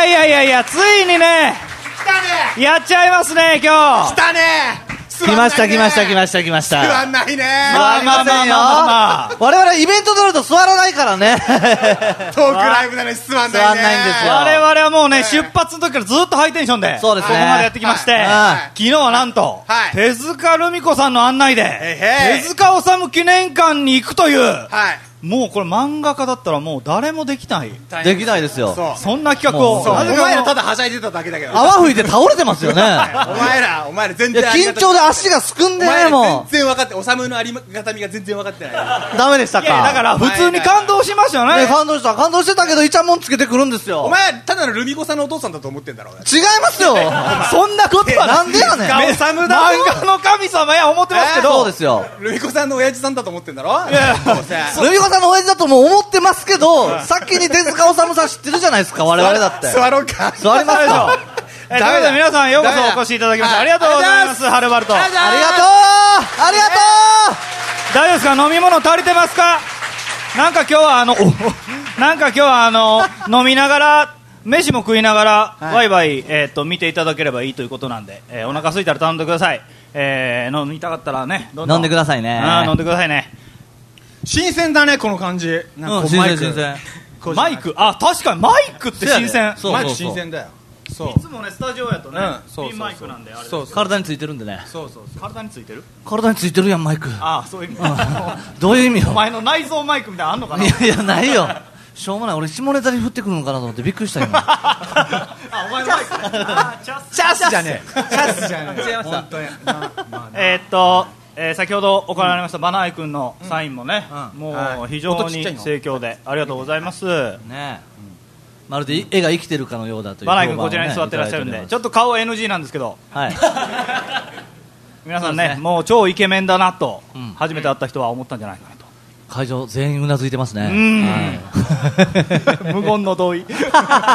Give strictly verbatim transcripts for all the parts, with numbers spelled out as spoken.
やいやいやいや、ついにね来たねやっちゃいますね今日。 来たね来ました来ました来ました来ました座んないねまあまあまあまあまあ、 我々イベントでやると座らないからねトークライブなのに座んないね座んないんですよ我々はもうね、出発の時からずっとハイテンションでそうですねここまでやってきまして、 はいはい昨日はなんと、 はい手塚ルミ子さんの案内で、 へいへい手塚治虫記念館に行くという、 はいもうこれ漫画家だったらもう誰もできない、 できないですよ。 そうそんな企画をそうおなぜか前らただはしゃいでただけだけど泡吹いて倒れてますよね。 お前らお前ら全いや然ありがた緊張で足がすくんでね、 お前らも全然分かっておさむのありがたみが全然分かってないうダメでしたか。 いやだから普通に感動しましたよね。 ね、感動した感動してたけどイチャモンつけてくるんですよ。 お前ただのルミ子さんのお父さんだと思ってんだろ違いますよ。 そんなことはなんでやねん。 おさむだろ漫画の神様や思ってますけど、 そうですよ。 ルミ子さんの親父さんだと思ってんだろいやどうせルミ子さんの親父だとも思ってますけど、先に手塚治虫さん知ってるじゃないですか、我々だって。 座ろうか座りますか。 えーということで皆さんようこそお越しいただきましてありがとうございます。はるばるとありがとうありがと大丈夫ですか、飲み物足りてますか。なんか今日はあのおなんか今日はあの飲みながら飯も食いながら、 はいワイワイ、えー、と見ていただければいいということなんで、えーお腹空いたら頼んでください、えー飲みたかったらねどんどん飲んでくださいね。 あー飲んでくださいね。 新鮮だねこの感じなんかうん、 こうマイク新鮮新鮮。 マイク、あ確かにマイクって新鮮。 そうマイク新鮮だよそういつもねスタジオやとね、 うんそうそうそうピンマイクなんであれですそうそう体についてるんでね。 そうそうそう体についてる。 体についてるやん、マイク。 ああそういう意味どういう意味よ。 お前の内臓マイクみたいなのあんのかな。 いやいや、ないよ。しょうもない。俺、下ネタに降ってくるのかなと思ってびっくりした今。 あお前のマイクあチャスチャスじゃねえチャスじゃねえ違いました本当になまあえーっと、えー先ほど行われましたバナーイ君のサインもね、 うんもはいう非常に音ちっちゃいの盛況でありがとうございます。 ねえ。まるで絵が生きてるかのようだという。 バナーイ君こちらに座ってらっしゃるんで、ちょっと顔 エヌジー なんですけど、 はい。 皆さんねそうですねもう超イケメンだなと、 うん初めて会った人は思ったんじゃないかなと。 会場全員うなずいてますね。 うんはい無言の同意。という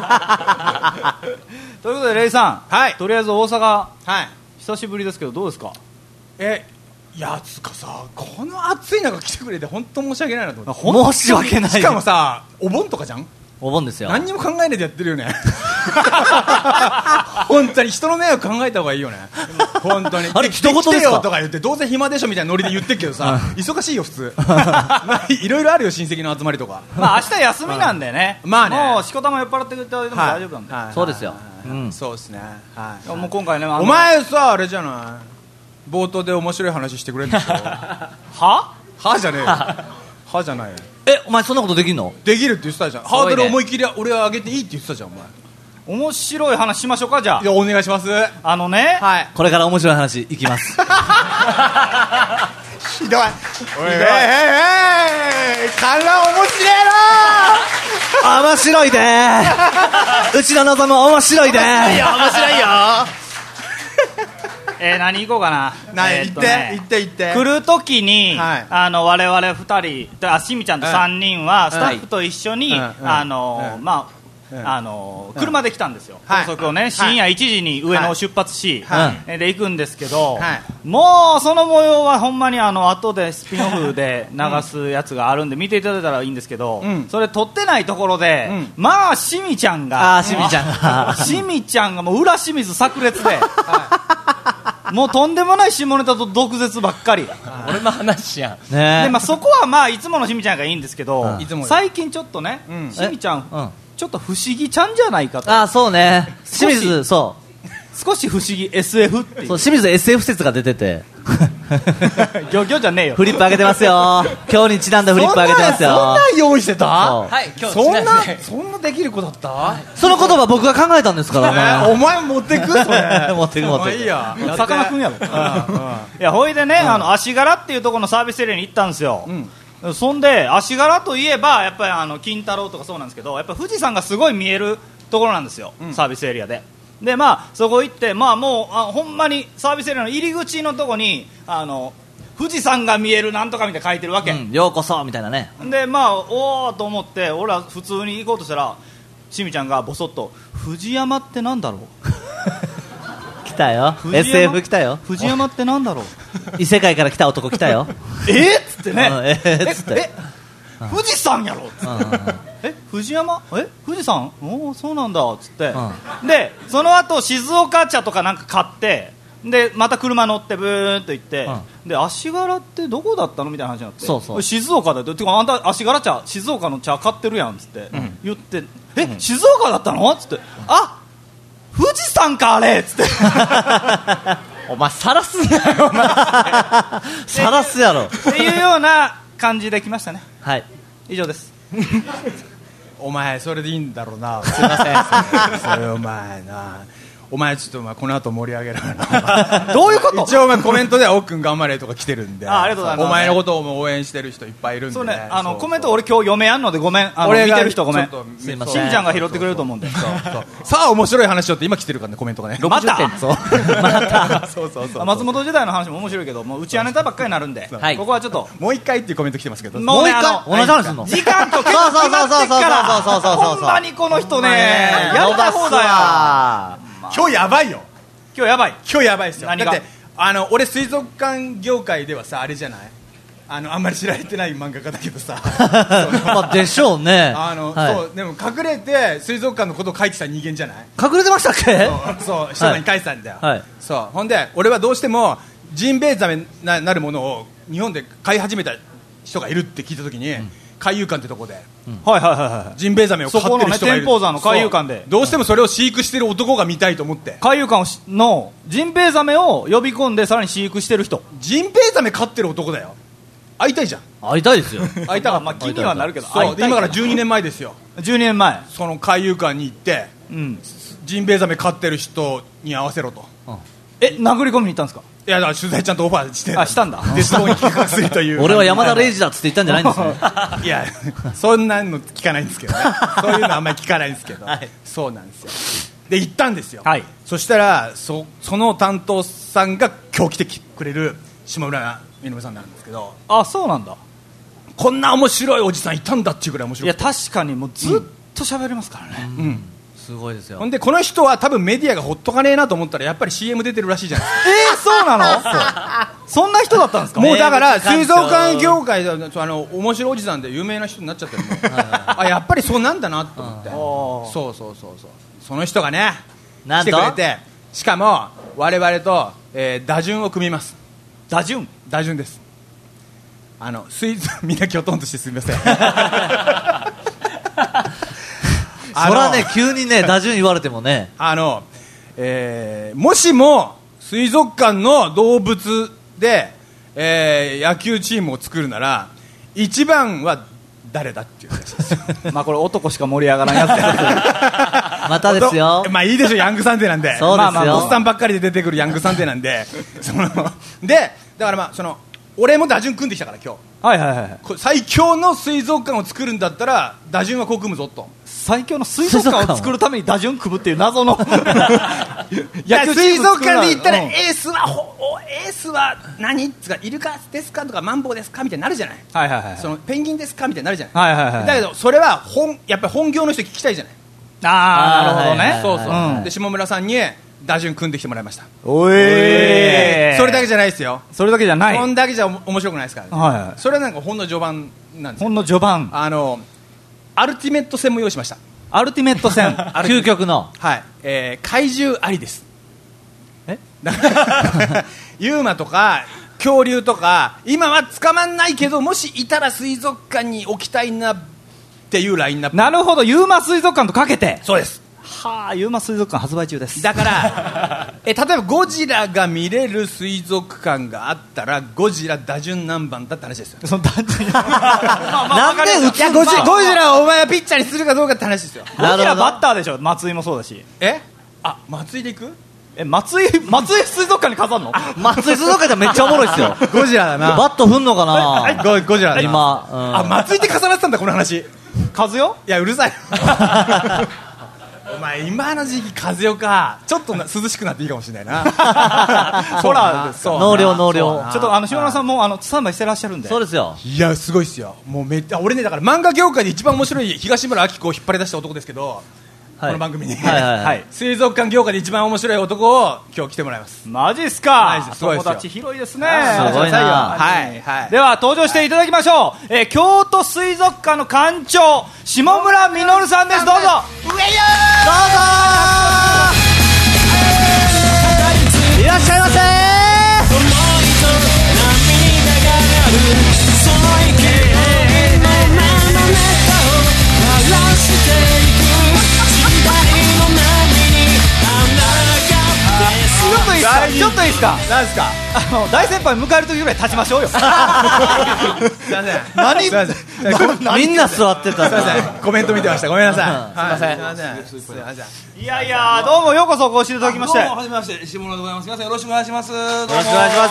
ことでレイさん、 はいとりあえず大阪はい久しぶりですけどどうですか。 えいやつかさこの暑い中来てくれて本当申し訳ないなと思って申し訳ない。 しかもさお盆とかじゃんお盆ですよ。 何にも考えないでやってるよね本当に人の迷惑考えた方がいいよね本当にあれで一言ですか来てよとか言ってどうせ暇でしょみたいなノリで言ってるけどさ忙しいよ普通いろいろあるよ親戚の集まりとかまあ明日休みなんでね、 まあねもうしこたま酔っ払ってくれても大丈夫なんで、 はいそうですよはいうんそうですねはいもう今回ねあのお前さあれじゃない冒頭で面白い話してくれるんでしょははじゃねえよはじゃないよえ、お前そんなことできんの？ できるって言ってたじゃんすごいねハードル思いっきり俺は上げていいって言ってたじゃんお前面白い話しましょうか。じゃいやお願いしますはああのね、 いこれから面白い話いきます。 ひどいおいおいおいおい観覧面白えな面白いでーうちの望む面白いでー面白いよえー、何行こうかな。 なえー言ってとね言って言って来るときに、 はいあの我々ふたりであしみちゃんとさんにんはスタッフと一緒に、 うんうんあのうんまあうんあの車で来たんですよ、 はい高速をね深夜いちじに上野を出発し、 はいえーで行くんですけど、 はいもうその模様はほんまにあの後でスピンオフで流すやつがあるんで見ていただいたらいいんですけど、 うんそれ撮ってないところで、 うんまあしみちゃんがあーしみちゃんがしみちゃんがもう裏清水炸裂で、もうとんでもない下ネタと毒舌ばっかり。 俺の話やんねえ。 でまあ、そこはまあいつものしみちゃんがいいんですけど、 うんいつもよ最近ちょっとね、 うんしみちゃん、 うんちょっと不思議ちゃんじゃないかと、 あー、そうね。清水、そ少し不思議 エスエフってう。 いうそう、清水 エスエフ 説が出てて。 ギョギョじゃねえよ。 フリップ上げてますよ。今日にちなんだフリップ上げてますよ。 そんなん用意してたそうはい、今日そんなちなみにそんなできる子だったその言葉僕が考えたんですからね。 えお前持ってくそれ持ってく持ってくまあいいやさかなクンやろ。いやほいでね、あの足柄っていうところのサービスエリアに行ったんですよ、そんで足柄といえばやっぱりあの金太郎とかそうなんですけど、やっぱ富士山がすごい見えるところなんですよ、サービスエリアで。でまあそこ行って、まあもうあほんまにサービスエリアの入り口のとこにあの富士山が見えるなんとかみたいな書いてるわけ、 うん、ようこそみたいなね。 でまあおおと思って俺は普通に行こうとしたらしみちゃんがボソッと藤山ってなんだろう来たよ。 藤山エスエフ 来たよ。 藤山ってなんだろう異世界から来た男来たよ。 えっつってね、 うんえーっつってえ富士山やろっつってえ藤山え富士山おおそうなんだっつって、うん、でその後静岡茶とかなんか買ってでまた車乗ってブーンと行って、うん、で足柄ってどこだったのみたいな話になって、 そうそう静岡だっててかあんた足柄茶静岡の茶買ってるやんっつって、うん、言ってえ、うん、静岡だったのっつってあ富士山かあれっつってお前さらすんなよお前さらすやろっていうような感じで来ましたね。 はい以上ですお前それでいいんだろうな。 すいませんそれお前なお前ちょっとお前この後盛り上げろよなどういうこと？ 一応お前コメントではおっくん頑張れとか来てるんで、 あありがとうございます。 お前のことを応援してる人いっぱいいるんで、 そうね、あのコメント俺今日読めやんのでごめん、あの見てる人ごめん、 すいません、 しんちゃんが拾ってくれると思うんで。 そうそうさあ面白い話をって今来てるからねコメントがね。 またそうまたそうそうそう松本時代の話も面白いけどもう打ち上げたばっかりになるんで、 はい、 ここはちょっともう一回っていうコメント来てますけど、 もう一回同じ話すんの？ 時間と結構決まってっからほんまにこの人ねやりたい放題や。 今日やばいよ。 今日やばい今日やばいですよ。 何がだってあの俺水族館業界ではさあれじゃない、あのあんまり知られてない漫画家だけどさまあでしょうね。 あの、 はい、 そうでも隠れて水族館のことを書いてた人間じゃない。 隠れてましたっけ？ そうそう人に書いてたんだよ、 はい、そうほんで俺はどうしてもジンベエザメななるものを日本で飼い始めた人がいるって聞いたときに、うん、海遊館ってとこで、 うん、はいはいはいはい、 ジンベエザメを飼ってる人がいる。そこのね天保山の海遊館でどうしてもそれを飼育してる男が見たいと思って海遊館のジンベエザメを呼び込んでさらに飼育してる人。 ジンベエザメ飼ってる男だよ。会いたいじゃん。 会いたいですよ会いたかった。 まあ気にはなるけどそうで今からじゅうにねんまえですよ。 じゅうにねんまえその海遊館に行って、うん、ジンベエザメ飼ってる人に会わせろと、うん、 え殴り込みに行ったんですか？ いやだから取材ちゃんとオファーしてあしたんだでそこに企画するという俺は山田礼二だっつって言ったんじゃないんですねいやそんなの聞かないんですけどねそういうのあんまり聞かないんですけど、はい、そうなんですよ。で行ったんですよ、はい、そしたら そ, その担当さんが今日来てくれる下村みのるさんなんですけど。 あそうなんだ。 こんな面白いおじさんいたんだっていうぐらい面白い。 いや確かにもうずっと喋れますからね、 うん、うんすごいですよ。 ほんでこの人は多分メディアがほっとかねえなと思ったらやっぱり シーエム 出てるらしいじゃないですか。 えー、そうなの？そんな人だったんですか？ もうだから水族館業界であの面白いおじさんで有名な人になっちゃってるのあやっぱりそうなんだなと思ってそうそうそうそうその人がね来てくれて、しかも我々と、えー、打順を組みます。 打順打順です。あの水族みんなきょとんとしてすみませんそらね急にね打順言われてもねあの、えー、もしも水族館の動物で、えー、野球チームを作るなら一番は誰だっていう話ですよまあこれ男しか盛り上がらんやつやまたですよ。 まあいいでしょヤングサンデーなんで。 そうですよ、まあまあおっさんばっかりで出てくるヤングサンデーなんでそのでだからまあその俺も打順組んできたから今日はいはいはい、 最強の水族館を作るんだったら打順はこう組むぞと。 最強の水族館を作るために打順組むっていう謎のいや水族館で言ったら、うん、エースはほエースは何つかイルカですかとかマンボウですかみたいになるじゃない、 はいはいはい、 そのペンギンですかみたいになるじゃない、 はいはいはい、 だけどそれは本やっぱり本業の人聞きたいじゃない。 ああなるほどね。 そうそう、うん、で下村さんに打順組んできてもらいました。 おえーそれだけじゃないですよ。 それだけじゃない。 そんだけじゃ面白くないですからね、はいはい、それはなんかほんの序盤なんですよ。 ほんの序盤あのアルティメット戦も用意しました。 アルティメット戦究極の、 はいえー、怪獣ありです。 えユーマとか恐竜とか今は捕まんないけどもしいたら水族館に置きたいなっていうラインナップ。 なるほどユーマ水族館とかけて。 そうです。 はあユーマ水族館発売中です。 だからえ例えばゴジラが見れる水族館があったらゴジラ打順何番だって話ですよ。 その打順なんで打ついやゴジゴジラをお前はピッチャーにするかどうかって話ですよ。 ゴジラバッターでしょ。松井もそうだし。 えあ松井でいくえ松井松井水族館に飾るの松井水族館じゃめっちゃおもろいっすよゴジラだな。 バット振んのかな、 はいはい、ゴ, ゴジラだな今、うん、 あ松井って重なってたんだこの話。 風よいやうるさいお前今の時期風よかちょっとな涼しくなっていいかもしれないなほら納涼納涼ちょっとあの下村さんもあのスタンバイしてらっしゃるんで。 そうですよ。 いやすごいっすよ。もうめっちゃ俺ねだから漫画業界で一番面白い東村アキ子を引っ張り出した男ですけどこの番組に、 はいはいはい、 水族館業界で一番面白い男を今日来てもらいます。 マジっすか。 すごいですよ。 友達広いですね。 すごいな。 はいはい。 では登場していただきましょう。えー、京都水族館の館長下村実さんです。どうぞ。上よー。どうぞー。いらっしゃいませー。ちょっといいですか。 何ですか。 あの大先輩迎える時ぐらい立ちましょうよ。すいません。 何？ すいません。 みんな座ってた。 すいません。コメント見てました。ごめんなさい。 すいません。 すいません。すいません。 いやいや、どうもようこそお越しいただきまして。 どうもはじめまして、下村でございます。皆さんよろしくお願いします。よろしくお願いします。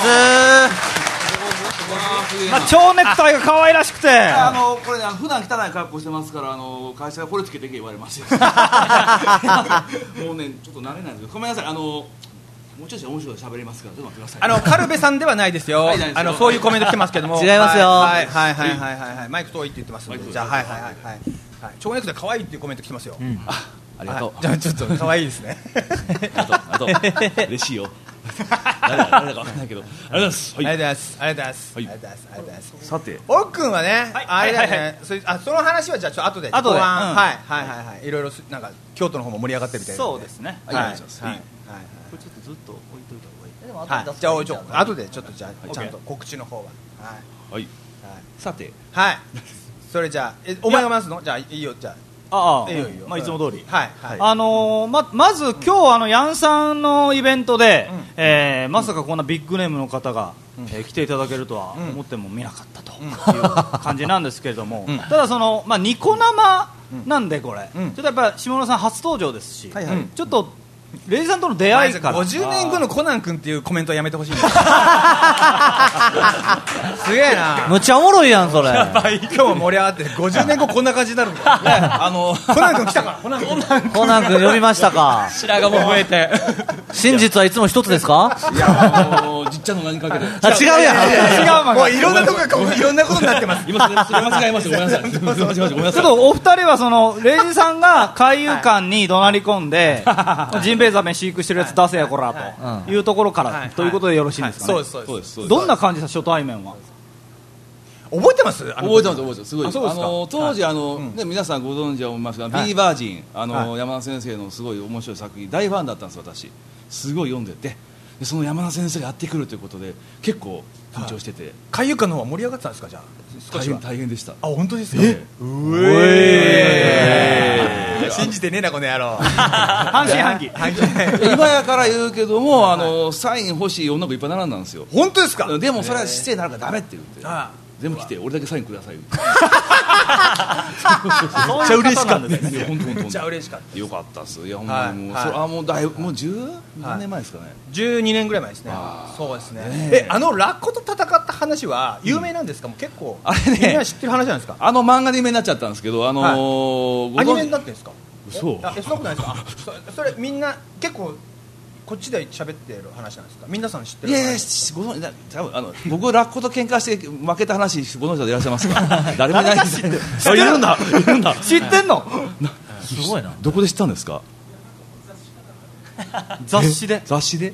まあ、蝶ネクタイが可愛らしくて、 あのこれね、普段汚い格好してますから、あの会社がこれつけてけ言われますよ。もうね、ちょっと慣れないんですけど、ごめんなさい。あのもうちょっと面白い喋りますから、ちょっと待ってください。 あのカルベさんではないですよ。 はい、 あのそういうコメント来てますけども。 違いますよ。 はいはいはいはいはいはい。マイク遠いって言ってますので、じゃあはいはいはいはい。蝶ネクタイ可愛いっていうコメント来てますよ。 あ、ありがとう。 じゃあちょっと可愛いですね。 あとあと嬉しいよ。誰だ誰だかわからないけど、ありがとうございます。 ありがとうございます。ありがとうございます。あはいりがとうございます。ありがとうございます。 さて、 おっくんはね、 はいあれだよはいはいね。それあその話はじゃあちょっと後で。 後で後半うんはいはいはいはい。いろいろなんか京都の方も盛り上がってるみたいな。 そうですね。 はいはいはい。 これちょっとずっと置いといた方がいい。 はい。じゃあおいちょ後でちょっとじゃあちゃんと告知の方は。はいはい。さて、 はい。それじゃあえお前が回すの？じゃあいいよじゃあ。 ああ、 いいよいいよ。 まあいつも通り。 はいはい。 あのー、ままず今日あのヤンさんのイベントで、 うんえーまさかこんなビッグネームの方が、えー来ていただけるとは思ってもみなかったという感じなんですけれども、 うんただその、まあ、ニコ生なんでこれ、 うんちょっとやっぱ下村さん初登場ですし、 はいはいちょっとレイジさんとの出会いからごじゅうねんごのコナン君っていうコメントはやめてほしいんですすげえな。 むっちゃおもろいやんそれ。 今日も盛り上がってごじゅうねんごこんな感じになるんだ。 あのコナン君来たか。コナン君コナン君呼びましたか。 白髪も増えて、 真実はいつも一つですか。 いや、あのじっちゃんの名にかけて。 あ違うやん。 違うもういろんなとこがいろんなことになってます。 今それそれ間違えました。ごめんなさい。ごめんなさい。ごめんなさい。 ちょっとお二人はそのレイジさんが海遊館に怒鳴り込んで、ジンベエザメ飼育してるやつ出せやこらというところからということでよろしいんですかね。 そうですそうそうですそうです。 どんな感じですか初対面は。 覚えてます？ 覚えてます覚えてますすごい。ああそうですかの当時あのうんね皆さんご存知は思いますが、 はい B バージンあのは山田先生のすごい面白い作品大ファンだったんです私。すごい読んでて、でその山田先生がやってくるということで結構緊張してて、 海遊館の方は盛り上がってたんですか。じゃあ少大変しは。 大変でした。 あ本当ですか。 えうえ信じてねえなこの野郎。 半信半疑。 今やから言うけどもあのサイン欲しい女の子いっぱい並んだんですよ。 本当ですか。 でもそれは姿勢になるからダメって言ってあ全部来て俺だけサインくださいって。 めっちゃ嬉しかったです。 いや本当本当めっちゃ嬉しかった。 よかったっす。いやほんまにもう、 はいそれあもうだいぶもうじゅう何年前ですかね。 じゅうにねんぐらい前ですねあ。ーそうですね。 ねえあのラッコと戦った話は有名なんですか。もう結構あれねみんな知ってる話なんですか。 あの漫画で有名になっちゃったんですけど、あのーご存知アニメになってるんですか。 嘘あえそんなことないですか。あそそれみんな結構こっちで喋ってる話なんですか。皆さん知ってる話。 いやいやしご存知な多分あの僕ラッコと喧嘩して負けた話ご存知でいらっしゃいますか。誰もいないんですよ。あいるんだいるんだ。 知ってんの？ すごいな。 どこで知ったんですか。 雑誌で。 雑誌で。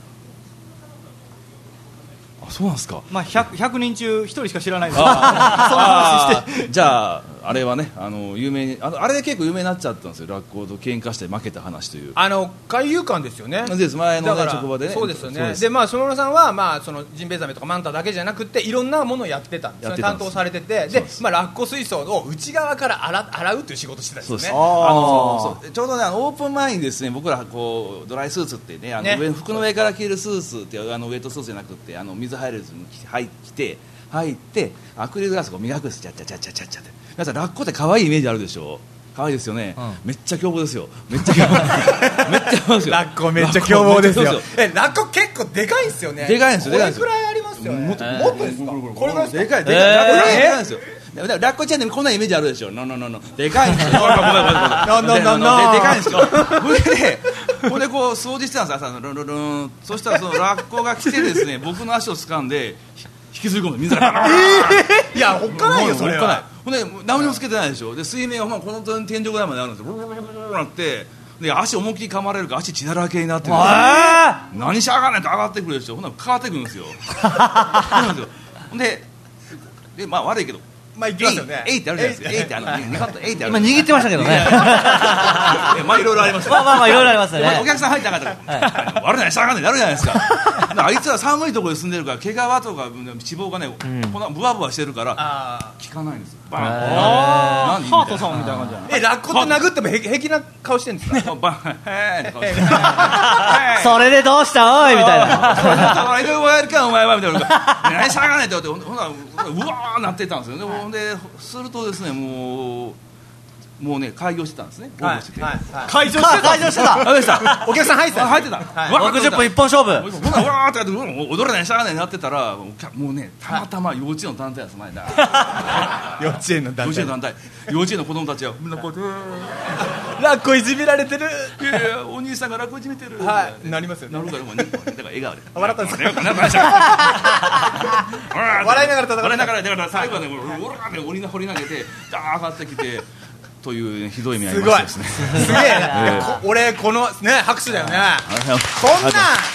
あそうなんですか。 まあ 100, ひゃくにん中ひとりしか知らないです。そあの話して。 あじゃああれはねあの有名にあのあれで結構有名になっちゃったんですよ。ラッコと喧嘩して負けた話という。 あの海遊館ですよね。 です前の、ね、 だから職場でね。 そうですよね。 そうでまあ下村さんはまあそのジンベエザメとかマンタだけじゃなくていろんなものをやってたんですよ。 やってたんです担当されててそうですでまあラッコ水槽を内側から洗洗うという仕事してたんですよね。 そうです。ああーのそうちょうどねあのオープン前にですね僕らこうドライスーツってねあのね上服の上から着るスーツっていうあのウェットスーツじゃなくてあの水入れずに入って入ってアクリルグラスを磨くんです。チャッチャッチャッチャッチャッって。皆さんラッコって可愛いイメージあるでしょ。可愛いですよね、 うん、 めっちゃ凶暴ですよ。めっちゃ凶暴めっちゃ凶暴ですよ。 ラッコめっちゃ凶暴ですよ。 ラッコめっちゃ凶暴ですよ。 えラッコ結構でかいんですよね。 でかいんですよこでかいんですよれくらいありますよね。 もっともっとですか。これぐらいですか。 でかいでかい、 えーラッコでかいんですよ。だからラッコちゃんでこんなイメージあるでしょ。ノノノノでかいんですよ。 ノノノノででかいんですよ。これでこれでこう掃除してたんです朝のルンルンルン。そしたらそのラッコが来てですね僕の足を掴んで引きずり込む水がバーン。 いやおっかないよそれは。 ほんで何もつけてないでしょ。で水面がほんまこの天井ぐらいまであるんですよ。ブルブルブルブルなってで足思いっきり噛まれるから足血だらけになってるんですよ。何しゃがないと上がってくるでしょ。ほんなら変わってくるんですよ。ほんででまあ悪いけどまあ行きますよね。 えいってあるじゃないですか。えいってあのにかったえいってある。 今握ってましたけどね。 まあいろいろありますよ。 まあまあまあいろいろありますよね。 お客さん入ってなかったから悪ないしゃがないなるじゃないですか。あいつは寒いところに住んでるから毛皮とか脂肪がねこんなブワブワしてるから効かないんですよ。バーン。 あーハートさんみたいな感じじゃない。 えラッコって殴っても平気な顔してるんですか。 バーンへーって顔してそれでどうしたおいみたいな。 だからいろいろやるかお前はみたいな何しゃがないってほんならうわーなってたんですよね。ほんでするとですねもうもうね開業してたんですね。 はい会場してた会場してた。 あでしたお客さん入ってた。 入ってた。 ろくじゅっぷん一本勝負。 ほんならわーってやって踊れないしゃがないなってたらもうねたまたま幼稚園の団体です前だ。 幼稚園の団体。 幼稚園の団体幼稚園の子供たちはみんなこうやってラッコいじめられてる。 いやいやお兄さんがラッコいじめてる。 はいなりますよね。 なるからもうねだから笑顔で笑ったんですか。 笑笑いながら戦って笑いながらだから最後はねもうオラーって折り掘り投げてダー上がってきてというひどい目ありましたですね。 すげえな。俺このね拍手だよね。こんな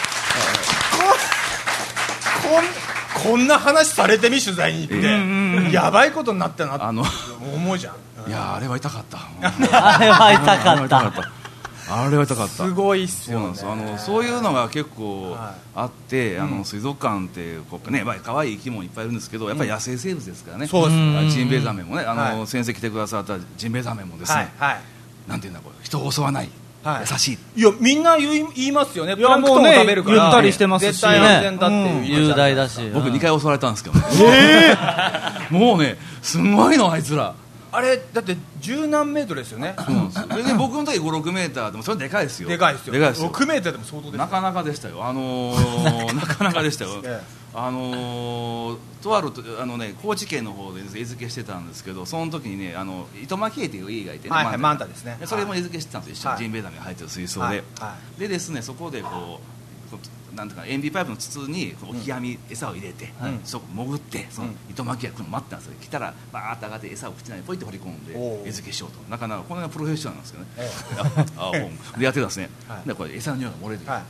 こんこんな話されてみ取材に行ってやばいことになったなって思うじゃん。 いやあれは痛かった。 あれは痛かった。 あれは痛かった。 すごいっすよね。 そうなんです。あのそういうのが結構あって、はい、あの水族館ってこうね、まあ可愛い生き物いっぱいいるんですけど、やっぱり野生生物ですからね。 そうです。 ジンベエザメもね、あの、 はい、 先生来てくださったジンベエザメもですね、はいはい、なんていうんだこれ人を襲わない、はい、優しい。 いやみんな言い言いますよね。プランクトンを食べるから、 ね、ゆったりしてますし、 絶対安全だっていう、 ね、雄大だし。 僕にかい襲われたんですけどね。 えー、もうねすごいのあいつら。 あれだって十何メートルですよね。 そうなんですよ。で僕の時ご、ろくメーターでもそれでかいですよ。 でかいですよ。 でかいですよ。 ろくメーターでも相当ですよ。 なかなかでしたよ。あのー、なかなかでしたよ。ええ、あのー、とあるあのね高知県の方で餌付けしてたんですけど、その時にねあの糸巻エイというエイがいてね、 はいはい、マンタですね。 それも餌付けしてたんですよ。一緒にジンベエザメが入ってる水槽で、はいはい、でですねそこでこう。なんていうか塩ビパイプの筒にオキアミ餌を入れて、うん、そこ潜ってその糸巻きが来るの待ってたんですよ。来たらバーッと上がって餌を口内にポイって放り込んで餌付けしようと。なかなかこれがプロフェッショナルなんですけどね、ええ、ああでやってたんですね、はい、でこれ餌の匂いが漏れて、はいはい、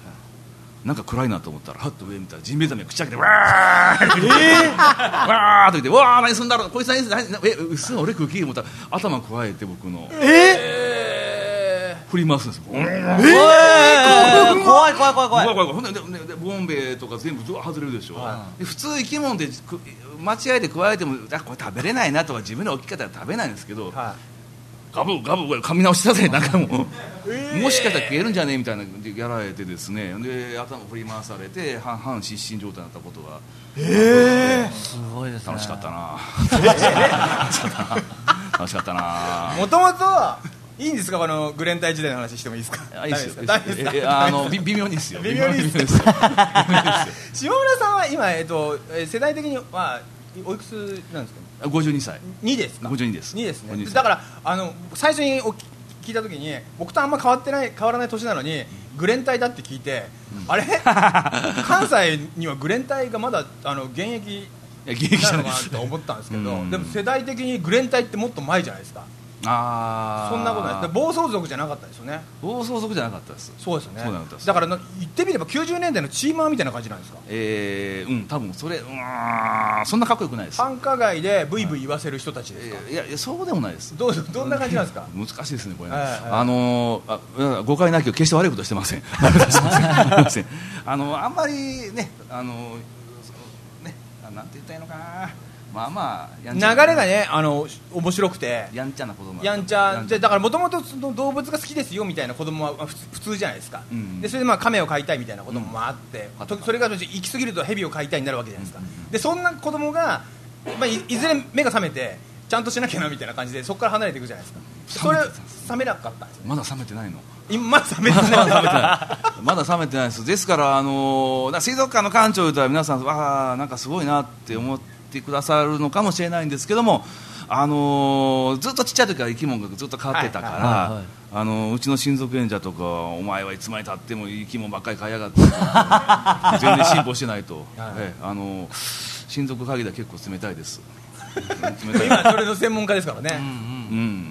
なんか暗いなと思ったらハッと上見たらジンベエザメが口開けてわーって言って、えー、わーって言ってわー何すんだろうこいつ何何えうっすら俺空気思ったら頭くわえて僕のえー振り回すんですよ。えー、怖い怖い怖い怖い。 怖い怖い。ほんでででボンベとか全部外れるでしょ。はい、で普通生き物で間違えて加えてもあこれ食べれないなとか自分の置き方は食べないんですけど、はい、ガブガブ噛み直したぜなんかもう、えー、もしかしたら食えるんじゃねえみたいなやられてですね。で頭振り回されて半半失神状態になったことが。 えー、すごいですね。 楽しかったな。楽しかったな。楽しかったな。 もともといいんですかこのグレン隊時代の話してもいいですか。 いいですよ。あの微妙にですよ。 微妙にですよ。下村さんは今えっと世代的にはおいくつなんですか。 ごじゅうにさい。 にですか。 ごじゅうにです。 にですね。だからあの最初にお聞いた時に僕とあんま変わってない変わらない年なのにグレン隊だって聞いて、うん、あれ関西にはグレン隊がまだあの現役なのかなと思ったんですけど、でも世代的にグレン隊ってもっと前じゃないですか。 あそんなことない。暴走族じゃなかったですよね。 暴走族じゃなかったです。 そうですよね。だから言ってみればきゅうじゅうねんだいのチーマーみたいな感じなんですか。 えー、うん多分それうーんそんなかっこよくないです。 繁華街でブイブイ言わせる人たちですか。 いやいやそうでもないです。 どうどんな感じなんですか。 難しいですねこれ、ねえー、あのー、あ誤解なきを決して悪いことしてません。あのあんまりねあのねなんて言ったらいいのかな。まあまあやんちゃ流れがねあの面白くてやんちゃな子供やんちゃでだからもともと動物が好きですよみたいな子供は普通じゃないですか、うん、でそれでまあ亀を飼いたいみたいな子供もあって、うん、それが行き過ぎると蛇を飼いたいになるわけじゃないですか、うん、でそんな子供が、まあ、い, いずれ目が覚めてちゃんとしなきゃなみたいな感じでそこから離れていくじゃないですか。それ冷めなかったんですよ。 まだ冷めてないの。 まだ冷めてないまだ冷めてないです。ですからあのー、水族館の館長というと皆さんわあなんかすごいなって思ってくださるのかもしれないんですけども、あのー、ずっとちっちゃい時から生き物がずっと変わってたから、はいはいはい、あのー、うちの親族演者とかお前はいつまでたっても生き物ばっかり飼いやがって全然進歩してないと、はい、えあのー、親族会議では結構冷たいです。 今それの専門家ですからね。 うん、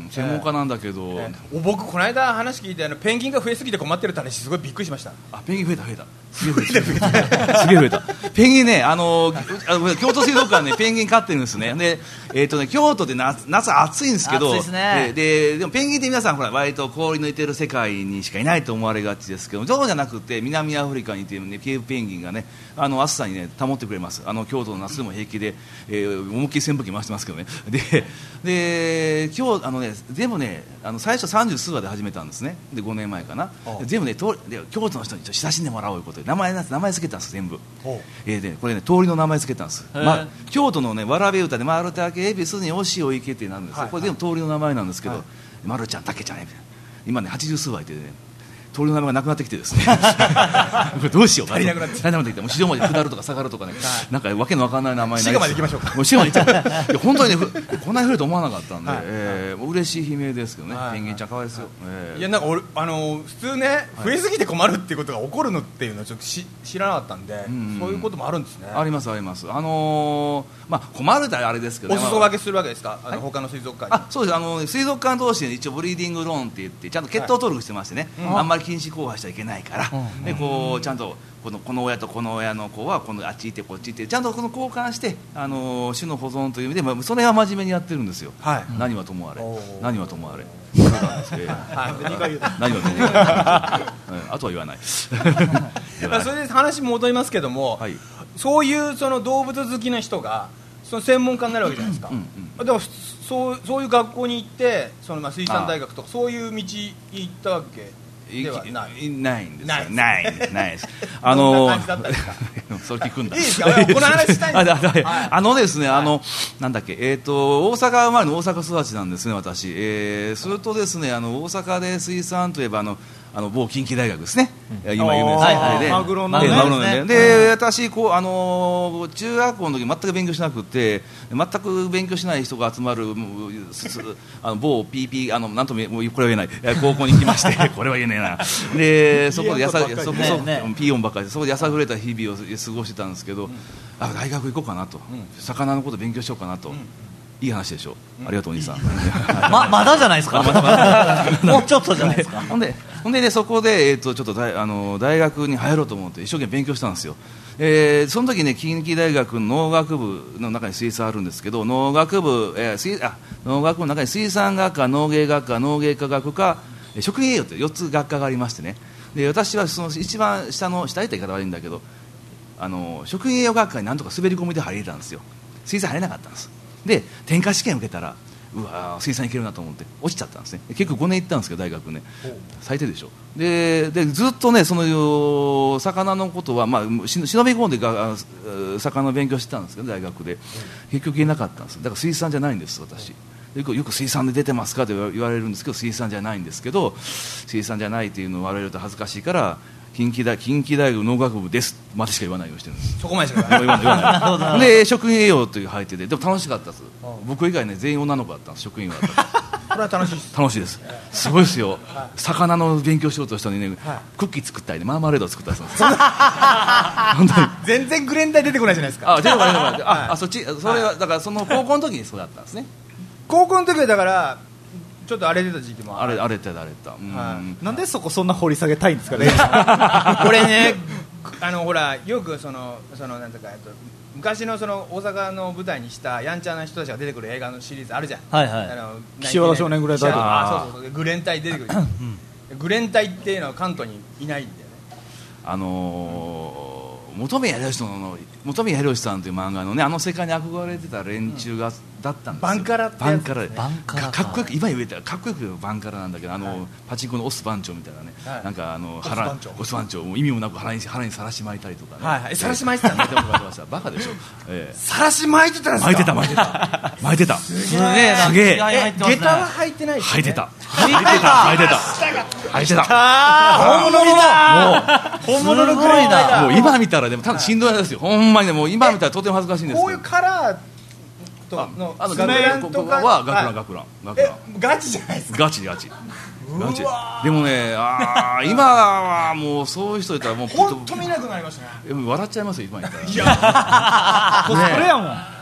専門家なんだけど、 えー、僕この間話聞いてあのペンギンが増えすぎて困ってるって話すごいびっくりしました。 あ、ペンギン増えた増えたすげえ増えたすげえ増えたペンギンね、あの京都水族館ねペンギン飼ってるんですね。で、えーとね、京都で 夏, 夏暑いんですけど、 暑いですね。 で, で, でもペンギンって皆さんほら割と氷のいてる世界にしかいないと思われがちですけど、そうじゃなくて南アフリカにいてる、ね、ケープペンギンがね、あの暑さに、ね、保ってくれます。あの京都の夏でも平気で、えー、思いっきり扇風機回してますけどね。でで今日あのね全部ね、あの最初さんじゅう数話で始めたんですね。でごねんまえかな。全部ねとで京都の人にちょっと親しんでもらおうということで名前名前付けたんです全部。えー、でこれね通りの名前付けたんです。ま、京都のねわらべ歌で丸竹恵比寿におしお池ってなるんですよ、はいはい、これ全部通りの名前なんですけど、はい、丸ちゃん竹ちゃん今ねはちじゅう数羽いてね通りの名前がなくなってきてですねこれどうしよう足りなくなってきてもう市場まで下るとか下がるとかね、はい、なんかわけのわかんない名前になり滋賀まで行きましょうか。 もう滋賀まで行っちゃういや本当にねこんなに増えると思わなかったんで、はい、えー、嬉しい悲鳴ですけどね、はい、ペンギンちゃんかわいですよ、はい、えー、 いやなんか俺あの普通ね増えすぎて困るっていうことが起こるのっていうのはちょっとし知らなかったんで、うん、そういうこともあるんですね。 ありますあります。あのー、まあ困るってあれですけど、ね、 お裾分けするわけですか、あの他の水族館に。 あ、そうです。あの水族館同士で一応ブリーディングローンって言ってちゃんと血統登録してましてね、はい、あんまり禁止交配しちゃいけないから、うん、でこうちゃんとこの、この親とこの親の子はこのあっち行ってこっち行ってちゃんとこの交換して、あの種の保存という意味で、まあ、それは真面目にやってるんですよ、はい、何はともあれ何はともあれそうなんですけど、はい、何はともあれあとは言わないそれで話戻りますけども、はい、そういうその動物好きな人がその専門家になるわけじゃないですか、うんうん、でもそう、そういう学校に行ってそのまあ水産大学とかそういう道に行ったわけではない。 ないんですないないないです。あのそれ聞くんだ。いいですか。この話したいんです。あ, あのですね、はい、あのなんだっけ、えっ、ー、と大阪生まれの大阪育ちなんですね私。えー、それとですね、あの大阪で水産といえばあのあの某近畿大学ですね、うん、今有名な先生で、 マグロのね、マグロのね、で、うん、私こうあの中学校の時全く勉強しなくて、全く勉強しない人が集まるあの某 ピーピー あのなんとももうこれは言えない高校に行きましてこれは言えねえな。でそこでやさそこそピーヨンばっかりでそこでやさぐれた日々を過ごしてたんですけど、うん、あ大学行こうかなと、うん、魚のこと勉強しようかなと。うん、いい話でしょ、うん、ありがとうお兄さんま, まだじゃないですかもうちょっとじゃないですか。 ほんでほんで、ね、そこで、えー、とちょっと大あの大学に入ろうと思って一生懸命勉強したんですよ。えー、その時ね近畿大学の農学部の中に水産あるんですけど、農学部、えー、水あ農学部の中に水産学科、農芸学科、農芸科学科、食品栄養というよっつ学科がありましてね、で私はその一番下の下にいた言い方悪いんだけど、あの食品栄養学科になんとか滑り込みで入れたんですよ。水産入れなかったんです。で転科試験受けたらうわ水産いけるなと思って落ちちゃったんですね。結構ごねん行ったんですけど大学ね、最低でしょ。 で, でずっとねその魚のことは、まあ、し忍び込んでが魚の勉強してたんですけど大学で結局言えなかったんです。だから水産じゃないんです私。よく、よく水産で出てますかと言われるんですけど水産じゃないんですけど、水産じゃないっていうのを言われると恥ずかしいから近畿大、近畿大学農学部ですまでしか言わないようにしてるんです。 そこまでしか言わない言わないで食品栄養という入ってて、でも楽しかったです。僕以外ね全員女の子だったんです。食品はだったこれは楽しいです。 楽しいです。すごいですよ、はい、魚の勉強しようとしたのにね、はい、クッキー作ったり、ね、マーマレード作ったりするんです本当に全然グレンダイ出てこないじゃないですか。 あ出てこない出てこないあ、はい、あそっちそれはだからその高校の時にそうだったんですね。 高校の時はだからちょっと荒れてた時期もあれ荒れてた荒れてた、うん、 はい、なんでそこそんな掘り下げたいんですかねこれねあのほらよくそのそのなんとかと昔のその大阪の舞台にしたやんちゃな人たちが出てくる映画のシリーズあるじゃん、 はいはい、 あの岸和田少年グレン隊とか、 あそうそうそうグレン隊出てくる、うん、グレン隊っていうのは関東にいないんだよね。 あのー、本宮宏の本宮宏さんという漫画のねあの世界に憧れてた連中が、うんだったんですよ。 バンカラってバンカラでバンカラかっこよく今言えたらかっこよくバンカラなんだけど、あの、はい、パチンコのオス番長みたいなね、はい、なんかあの腹オス番長も意味もなく腹に腹にさらし巻いたりとかね、 はいはい、さらし巻いてたねバカでしょ、えー、 さらし巻いてたんですか。 巻いてた巻いてた巻いてたすげえすげえ下駄は履いてないですね。 履いてた履いてた履いてた履いてた本物だ。 本物のグレンダーもう今見たらでも多分しんどいですよほんまにね。もう今見たらとても恥ずかしいんですけど、 こういうカラーとのあの学ランとかは学ラン学ラン学ランガチじゃないですか。 ガチガチガチでもねあ今はもうそういう人いたらもう本当見なくなりましたね。 笑っちゃいますよ今言ったら。 いやコスプレやもん、ね、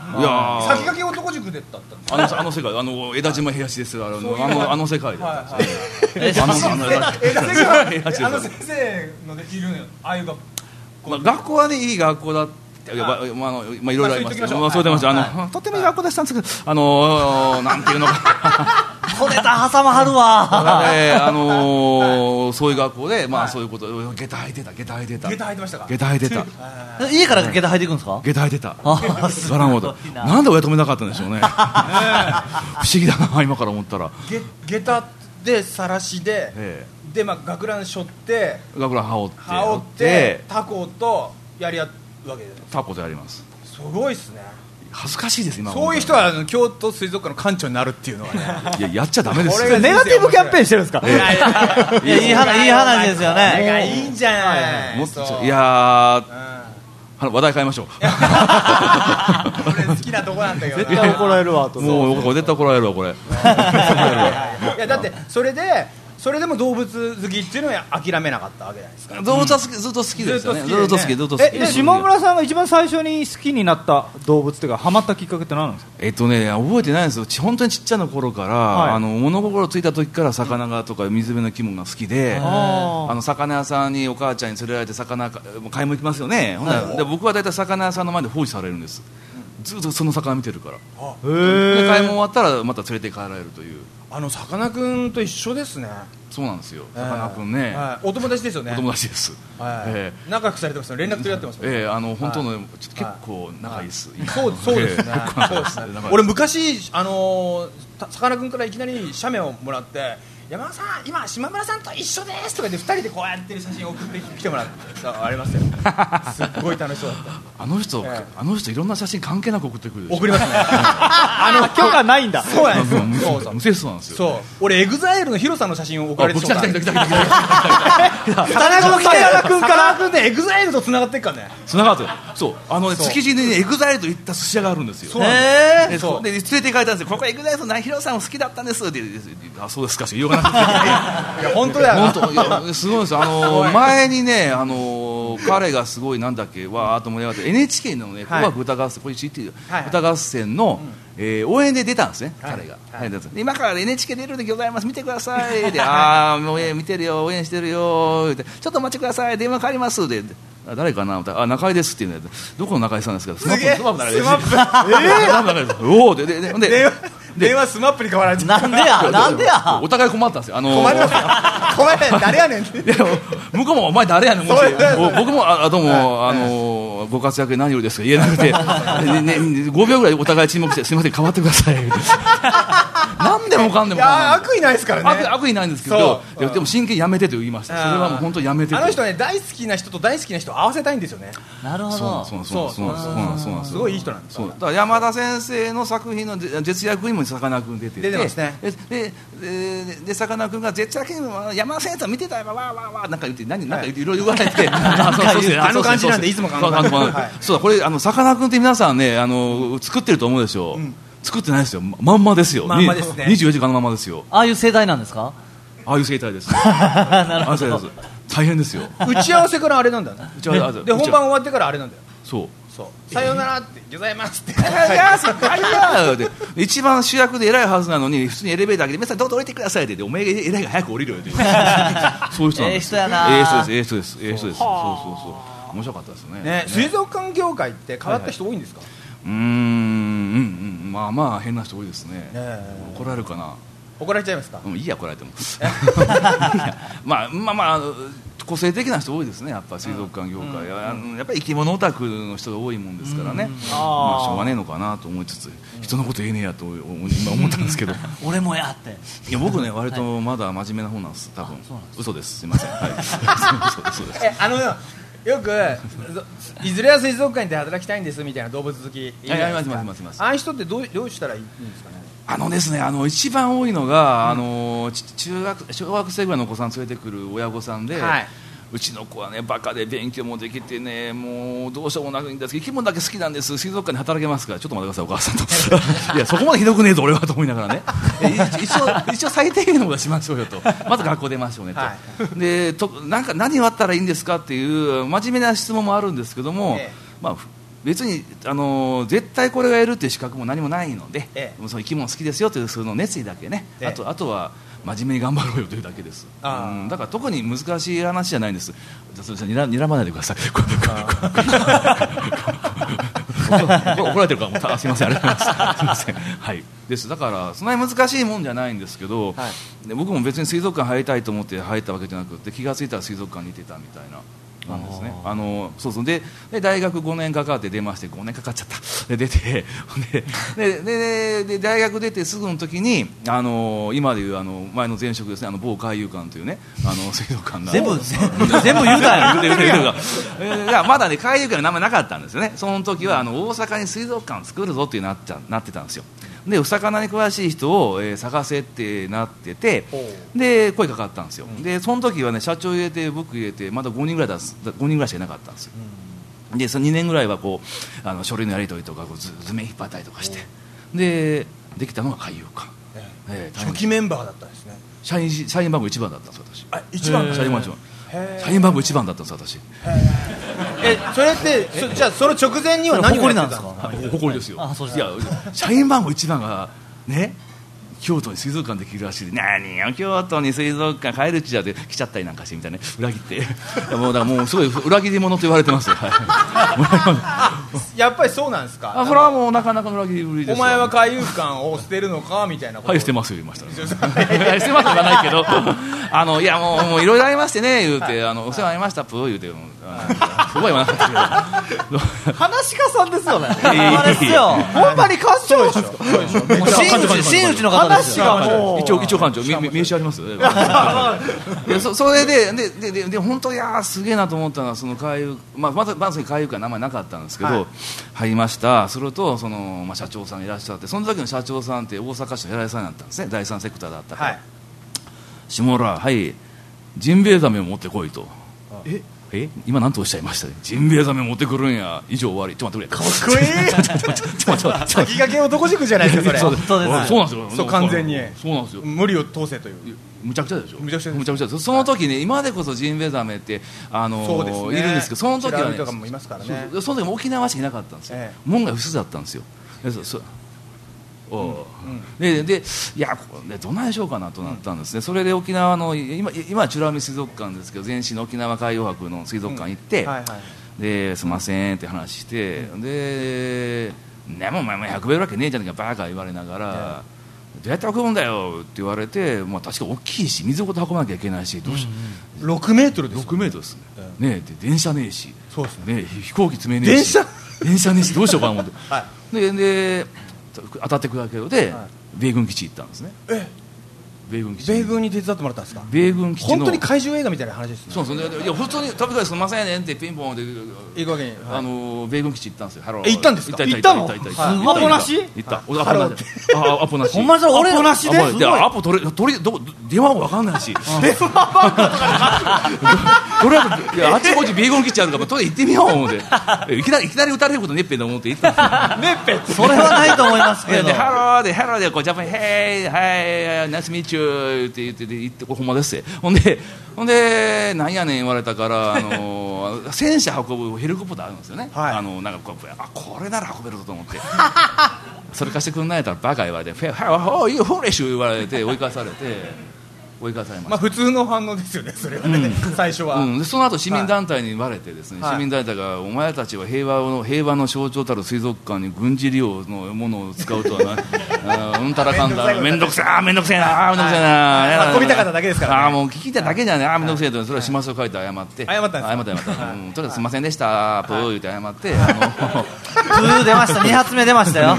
いや先駆け男塾でだったんですあのあの世界あの枝島東ですよあのあのあの世界で、 はいはい、 あのあのあの先生のでいるのよああいう学校、 まあ、学校はねいい学校だっていや、まあまあまあ、いろいろありますけど、まあ、そう言ってました、はい、あの、はい、とてもいい学校でしたんですけど、あのー、なんていうのか小ネタ挟まはるわえー、あのー、そういう学校で、まあ、はい、そういうこと下駄履いてた下駄履いてた下駄履いてましたか下駄履いてた家から下駄履いていくんですか下駄履いてたガランゴとなんで親止めなかったんでしょうね不思議だな今から思ったら下駄でさらしで、えー、で、まあ、学ランしょって学ラン羽織って羽織ってタコとやり合うわけですタコとやりますすごいっすね恥ずかしいです今そういう人はあの京都水族館の館長になるっていうのはねいややっちゃダメですよネガティブキャンペーンしてるんですか、 いやいやいやいい話いい話ですよねいいんじゃないもっといやー、うん、話題変えましょう俺好きなとこなんだけど絶対怒られるわともう絶対怒られるわこれいやだってそれでそれでも動物好きっていうのは諦めなかったわけじゃないですか動物は好き、うん、ずっと好きですよねずっと好きずっと好きえ下村さんが一番最初に好きになった動物っていうかハマったきっかけって何なんですかえっとね覚えてないんですよ本当にちっちゃな頃から、はい、あの物心ついた時から魚がとか水辺の生き物が好きであの魚屋さんにお母ちゃんに連れられて魚買い物行きますよね、はい、で僕は大体魚屋さんの前で放置されるんですずっとその魚見てるからで買い物終わったらまた連れて帰られるというあのさかなクンと一緒ですねそうなんですよさかなクンね、 はい、お友達ですよねお友達です、 はいえー、仲良くされてますよ連絡取り合ってますもんね、 えー、あの本当の、はい、ちょっと結構仲いいです、はい、 そうそうですねそうですね俺昔あのさかなクンからいきなり写メをもらって山田さん今島村さんと一緒ですとかでふたりでこうやってる写真を送ってきてもらってさありますよすっごい楽しそうだったあの人、えー、あの人いろんな写真関係なく送ってくるでしょ送りますねあの許可ないんだそうなんですよそうそう無節操なんですよそう俺エグザイルのヒロさんの写真を送られてた来た来た来た来た来た来た田中君からエグザイルと繋がってっからね繋がってるそうあのね築地にねエグザイルといった寿司屋があるんですよそうなんですで連れて行かれたんですよここエグザイルとヒロさんも好きだったんですってあそうですかしか言いようがなくていや本当だよ本当いやすごいですあの前にねあの彼がすごいなんだっけわーっと盛り上がって エヌエイチケー のね紅白歌合戦これ知ってる歌合戦のえー、応援で出たんですね、はい、彼が、はいはい、今から エヌエイチケー 出るでございます見てくださいでああもう見てるよ応援してるよってちょっとお待ちください電話かかりますで誰かなあ中井ですっていうのでどこの中井さんですかスマップスマップスマップえー、おおでででで電話電話スマップに変わられてなんでやなんでやお互い困ったんですよあのー、 困りますよ困ります誰やねんって向こうもお前誰やねんもし僕もあどうも、はい、あのー、ご活躍何よりですか言えなくて、ねね、ごびょうぐらいお互い沈黙してすみません変わってください何でもかんでもいや悪意ないですからね悪, 悪意ないんですけどでも真剣にやめてと言いましたそれはもう本当にやめてとあの人ね大好きな人と大好きな人を合わせたいんですよねなるほどそうそうそうそうすごいいい人なんですそうだから山田先生の作品の絶役にもさかなクン出てて出てますねででさかなクンが絶役にも山田先生見てたよわーわーわーなんか言って何なんかいろいろ言われてあの感じなんでいつも考えてそうだこれあのさかなクンって皆さんねあの作ってると思うでしょ作ってないですよまんまですよまんまですねにじゅうよじかんのままですよああいう世代なんですかああいう生態ですなるほど大変ですよ打ち合わせからあれなんだよねで本番終わってからあれなんだよそうそうさよならってございますって一番主役で偉いはずなのに普通にエレベーターで皆さんどうぞ降りてくださいってお前が偉いが早く降りるよってそういう人なんですええ人やなええ人ですええ人ですええ人ですそうそうそう面白かったですねね水族館業界って変わった人多いんですかうーんうんうんまあまあ変な人多いですね怒られるかな怒られちゃいますかいいや怒られてもまあまあまあ個性的な人多いですねやっぱ水族館業界、うん、やっぱり生き物オタクの人が多いもんですからね、うん、まあしょうがねえのかなと思いつつ、うん、人のこと言えねえやと今思ったんですけど俺もやっていや僕ね割とまだ真面目な方なんです多分嘘ですすいません、はい、嘘ですえあのよくいずれは水族館で働きたいんですみたいな動物好きいるじゃないですかああいう人ってどうどうしたらいいんですかねあのですね、あの一番多いのが、うん、あの中学小学生ぐらいのお子さん連れてくる親御さんで、はい、うちの子はねバカで勉強もできてねもうどうしようもないんですけど生き物だけ好きなんです水族館で働けますからちょっと待ってくださいお母さんといやそこまでひどくねえぞ俺はと思いながらね一応一応最低限のことはしましょうよとまず学校出ましょうねと、はい、でとなんか何をあったらいいんですかっていう真面目な質問もあるんですけども、ええまあ別に、あのー、絶対これが得るっていう資格も何もないので、 ええ、 もうその生き物好きですよというその熱意だけね、ええ、あと、あとは真面目に頑張ろうよというだけです。うん、だから特に難しい話じゃないんです。じゃそれじゃにら、にらまないでください。怒られてるからもうすみません、ありがとうございます。すみません、はい、ですだからそんなに難しいもんじゃないんですけど、はい、で僕も別に水族館入りたいと思って入ったわけじゃなくて、気がついたら水族館にいてたみたいな。なんですね、あのそうそう で, で大学ごねんかかって出まして、ごねんかかっちゃったで出てで で, で, で大学出てすぐの時に、あの今でいうあの前の前職ですね、あの某海遊館というね、あの水族館が全部全部言うたんやいやまだね海遊館の名前なかったんですよね。その時はあの大阪に水族館を作るぞってなっちゃなってたんですよ。でお魚に詳しい人を、えー、探せってなってて、で声かかったんですよ、うん、でその時はね社長入れて僕入れてまだごにんぐらいだごにんぐらいしかいなかったんですよ、うん、でそのにねんぐらいはこうあの書類のやり取りとかこう図面引っ張ったりとかして、でできたのが海遊館、 えー、初期メンバーだったんですね。 社員社員番号いちばんだったんです私。 あ一番社員番号いちばん社員番号いちばんだったんです私。 えそれってそじゃあその直前には何をやってたんですか。 誇りですよ。 あそうですいや社員番号いちばんがね京都に水族館できるらしいで、何よ京都に水族館帰るっちゃって来ちゃったりなんかしてみたいな、ね、裏切ってもうだからもうすごい裏切り者と言われてますよ、はい、やっぱりそうなんですか。 あそれはもうなかなかの裏切りぶりですよ。 お前は海遊館を捨てるのかみたいなこと。 はい捨てますよ言いました、ね、捨てますとかないけどあのいやもうもういろいろありましてね言うて、はい、あのお世話になりましたプー言うてすごい言わなかったけど話し家さんですよね。 あれですよ、ほんまに館長ですか。 真打ちの方ですよ。 一応一応館長名刺ありますそ, それででででで本当いやすげえなと思ったのはその海遊、まあ、まずまず海遊館名前なかったんですけど、はい、入りました。するとその、まあ、社長さんいらっしゃって、その時の社長さんって大阪市の偉いさんだったんですね。だいさんセクターだったから、はい、下村はいジンベエザメを持ってこいと。ええ今何とおっしゃいましたね。ジンベエザメ持ってくるんや、以上終わり。ちょっと待ってくれ。 かっこいい先駆け男塾じゃないですかそれ。 そうそうなんですよ。 そう完全にそうなんですよ。 無理を通せという。 むちゃくちゃでしょ。 むちゃくちゃむちゃくちゃです。その時ね、今でこそジンベエザメってあのそうですね、 いるんですけど、その時はね、 とかもいますからね。 その時も沖縄しかいなかったんですよ。ええ、門が薄だったんですよ。そそおうんうん、ででいやでどないしようかなとなったんですね、うん、それで沖縄の今今は美ら海水族館ですけど、前身の沖縄海洋博の水族館行って、うんはいはい、ですいませんって話して、うん、でねもお前も運べるわけねえじゃねえかバカ言われながら、うん、どうやって運ぶんだよって言われて、まあ、確か大きいし水ごと運ばなきゃいけないし、どうし、 うんうん、ろくメートルです、 ね、ろくメートルですね、うん、ねで電車ねえし、 そうですね、 ね飛行機詰めねえし、電車電車ねえしどうしようかな思って、はい、でで当たってくるだけで、はい、米軍基地行ったんですね。え米軍基地米軍に手伝ってもらったんですか。 米軍基地の本当に怪獣映画みたいな話ですね。 そうですね。いや普通に飛び返すませんねんってピンポンで行くわけに、 はい、あの米軍基地行ったんですよ。ハロー行ったんですか。 行ったの。 アポなし行った。アポなし。あアポなし。 ほんまにそれ俺アポなしで。 でアポ取れ取りど電話もわかんないし。 電話番号とかとりあえずいやあっちこっち米軍基地あるからとりあえず行ってみよう思っていきなりいきなり撃たれることねっぺんと思って行ったんですよ。 ねっぺんそれはないと思いますけど。 でハローでハローでこうジャパンヘイはいナイスミーチューって言ってで行ってこれほんまですってほんでほんでなんやねん言われたからあの戦車運ぶヘリコプターあるんですよね。はい、あのなんかこうあこれなら運べるぞと思ってそれ貸してくんないとバカ言われてフェハーいいフォーレッシュ言われて追い返されて。追い返されました。 まあ普通の反応ですよねそれはね、うん、最初は、 うん、でその後市民団体に言われてですね、はい、市民団体がお前たちは平和の平和の象徴たる水族館に軍事利用のものを使うとはなうんたらかんだめんどくせえあめんどくせえなあめんどくせえな運びたかっただけですからね。 あもう聞いただけじゃねあめんどくせえとそれは始末書書いて謝って謝ったんですか。 謝った謝った、はい、うん、とりあえずすいませんでしたプー言って謝ってプー出ましたに発目出ましたよ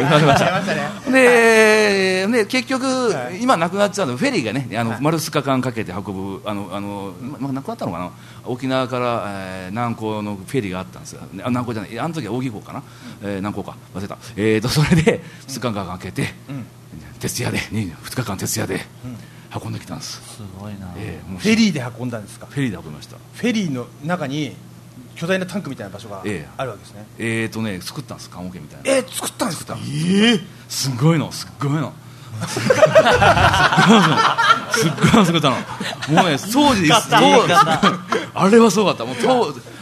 でで結局、はい、今なくなっちゃうのフェリーがねあの、はい、丸ふつかかんかけて運ぶあのあの、ま、なくなったのかな沖縄から、えー、南港のフェリーがあったんですよ。あ南港じゃないあの時は扇港かな、うんえー、南港か忘れた、えー、とそれでふつかかんかけて、うん、徹夜でふつかかん徹夜で運んできたんです。 すごいな、 えー、フェリーで運んだんですか。 フェリーで運びました。 フェリーの中に巨大なタンクみたいな場所があるわけですね。 えー、えーとね作ったんです棺桶みたいな。 えー、作ったんですか。 えー、すごいのすっごいのすっごいのすっごいの作ったのもうね当時あれはすごかったもう当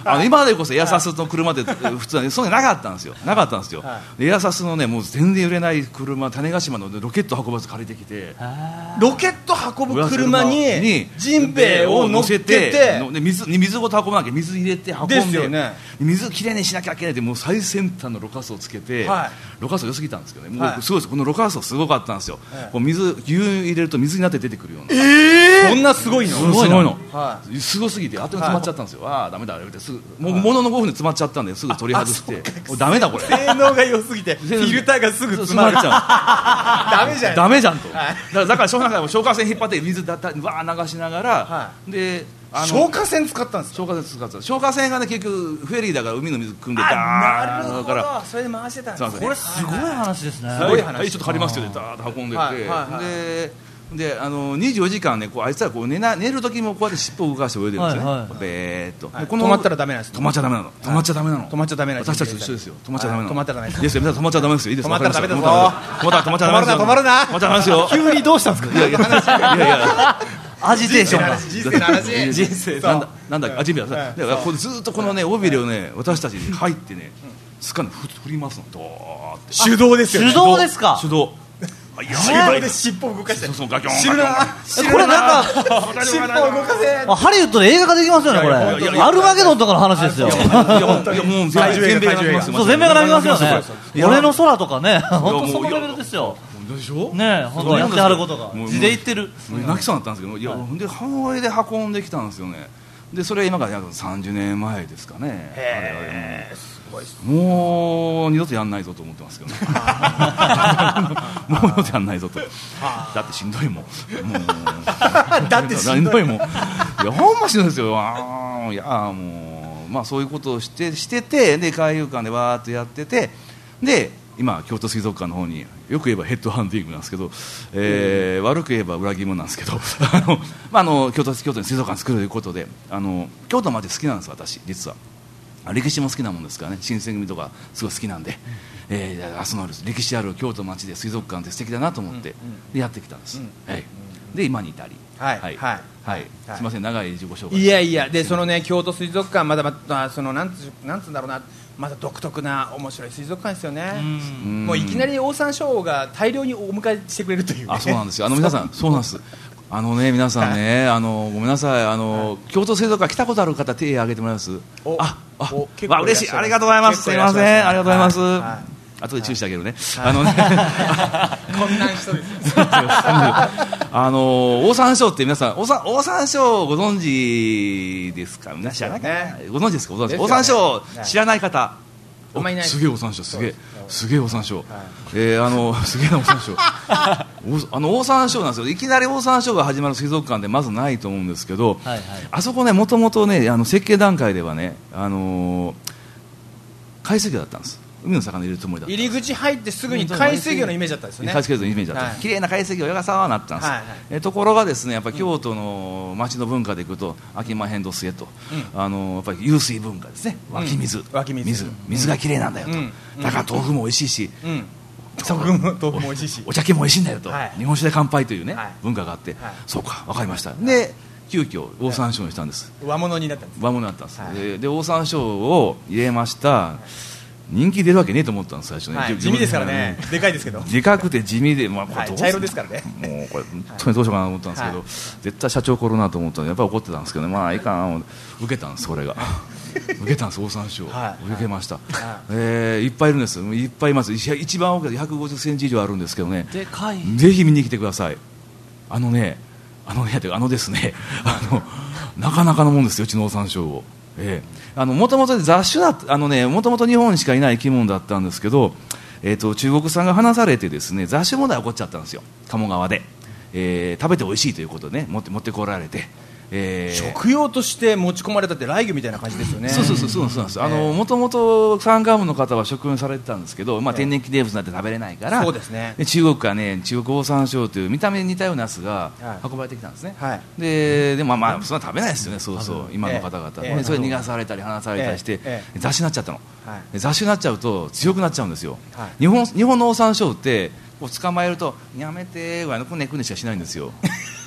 あの今までこそエアサスの車って普通は、ね、そういうのなかったんですよなかったんですよ、はい、エアサスのねもう全然売れない車種子島のロケット運ばず借りてきてロケット運ぶ車にジンベエを乗せてで 水, 水ごと運ばなきゃ水入れて運ん で, ですよ、ね、 水きれいにしなきゃいけないってもう最先端のろ過層をつけて、はい、ろ過層良すぎたんですけどねもうすごいです、はい、このろ過層すごかったんですよ、はい、こう水牛入れると水になって出てくるような、 えー、そんなすごいのすごいの、はい、すごすぎてあっという間に詰まっちゃったんですよ、はい、ああダメだってすぐもうもののごふんで詰まっちゃったんですぐ取り外してもうダメだこれ性能が良すぎてフィルターがすぐ詰まっちゃうダメじゃんダメじゃんと、はい、だからだからしょうがない消火栓引っ張って水だったわー流しながら、はい、であの消火栓使ったんですか消火栓使った消火栓がね結局フェリーだから海の水汲んでダーなるほどそれで回してたんですこれすごい話ですねすごい話、はい、ちょっと借りますよダーッと運んでて、はいはいはい、でであのにじゅうよじかんねこうあいつはこう 寝, な寝る時もこうやって尻尾を動かして泳いでるんですよね、はいはい、ベーっと、はい、 この止まったらダメなんです止まっちゃダメなの止まっちゃダメなの止まっちゃダメなの私たちと一緒ですよ止まっちゃダメなの止まったらダメですですよ皆さん止まっちゃダメですよいいです止まったらダメだぞ止まったら止まっちゃダメですよ止まるな止まっちゃダメですよ急にどうしたんですかいやいやいやいやアジテーションが人生の話人生なんだなんだっけあジンベエだからこれずっとこのね尾びれをね私たちに入ってねつかんで振りますのドーって手動ですよね手動ですか手動やばいで尻尾動かしてそうそうガキョン知るなこれなんか尻尾動かせハリウッドで映画化できますよねこれアルマゲドンとかの話ですよいやもう全米がなりますよそう全米がなりますよね俺の空とかね本当そのレベルですよでしょね本当にやってはることが地で言ってる泣きそうになったんですけどいやほんでハワイで運んできたんですよねでそれ今から約さんじゅうねんまえですかねへえすごいですもう二度とやんないぞと思ってますけどねもう二度とやんないぞとだってしんどいもんもうだってしんどいもんいやほんましんどいですよあいやもうまあそういうことをしてしててで海遊館でわーっとやっててで今京都水族館の方によく言えばヘッドハンティングなんですけど、えー、悪く言えば裏切り者なんですけどあの、まあ、あの京都、京都に水族館作るということであの京都まで好きなんです私実は歴史も好きなもんですからね新選組とかすごい好きなんで、うんえー、その歴史ある京都町で水族館って素敵だなと思って、うん、でやってきたんです、うんはい、で今に至りはいはい、はいはい、すみません長い自己紹介いやいやでそのね京都水族館まだまだそのなんつなんつうんだろうなまた独特な面白い水族館ですよねもういきなりオオサンショウが大量にお迎えしてくれるという、ね、 あそうなんですよあの皆さんそうなんですあのね皆さんねあのごめんなさいあの、はい、京都水族館来たことある方手を挙げてもらいますあああ嬉しいありがとうございますすいませんありがとうございます、はいはい後で注意してあげるね、はい、あのねこんな人ですあのオオサンショウって皆さんオオサンショウご存知ですか皆知らないか、ね、ご存知ですかオオサンショウ知らない方お前いないすげえオオサンショウすげえすげえオオサンショウ、はいえー、あのすげえオオサンショウあのオオサンショウなんですよいきなりオオサンショウが始まる水族館でまずないと思うんですけど、はいはい、あそこねもともとねあの設計段階ではねあのー、海水魚だったんです海の魚入れるつもりだった入り口入ってすぐに海水魚のイメージだったんですよね海水魚のイメージだった、はい、綺麗な海水魚がさーなったんです、はいはい、えところがですねやっぱり京都の町の文化でいくと秋間変動末と、うん、あのやっぱり湧水文化ですね湧き水、うん、湧き水 水, 水が綺麗なんだよと、うん、だから豆腐も美味しいし、うん、 豆腐も豆腐も美味しいしお茶も美味しいんだよと、はい、日本酒で乾杯というね、はい、文化があって、はい、そうか分かりました、はい、で急遽オオサンショウにしたんです、 はい、和物になったんです和物になったんです、はい、で, でオオサンショウを入れました、はい人気出るわけねえと思ったんです最初ね、 はい、地味ですからねでかいですけどでかくて地味で、まあ、これどう、はい、茶色ですからねもうこれ本当にどうしようかなと思ったんですけど、はい、絶対社長怒るなと思ったのでやっぱり怒ってたんですけどまあいいかな受けたんですこれが受けたんですオオサンショウ、はい、受けました、はいえー、いっぱいいるんですいっぱいいます一番大きいひゃくごじゅっセンチ以上あるんですけどねでかいぜひ見に来てくださいあのねあのねあのですねあのなかなかのもんですようちのオオサンショウをえー、あのもともと雑種だあのねもともと日本しかいない生き物だったんですけど、えー、と中国産が放されてですね雑種問題が起こっちゃったんですよ鴨川で、えー、食べて美味しいということでね持って持ってこられて、 えー、食用として持ち込まれたってライギョみたいな感じですよねそうそうそうそうなんですもともと山間部の方は食用されてたんですけど、まあ、天然記念物になって食べれないから、 そうですね、 で中国からね中国オオサンショウという見た目に似たようなやつが運ばれてきたんですね、はい、ででもまあそんな食べないですよねそうそう今の方々、えーえー、それ逃がされたり離されたりして、えー、雑種になっちゃったの、はい、雑種になっちゃうと強くなっちゃうんですよ、はい、日本日本のオオサンショウってこう捕まえるとやめてぐらいのくねくねしかしないんですよ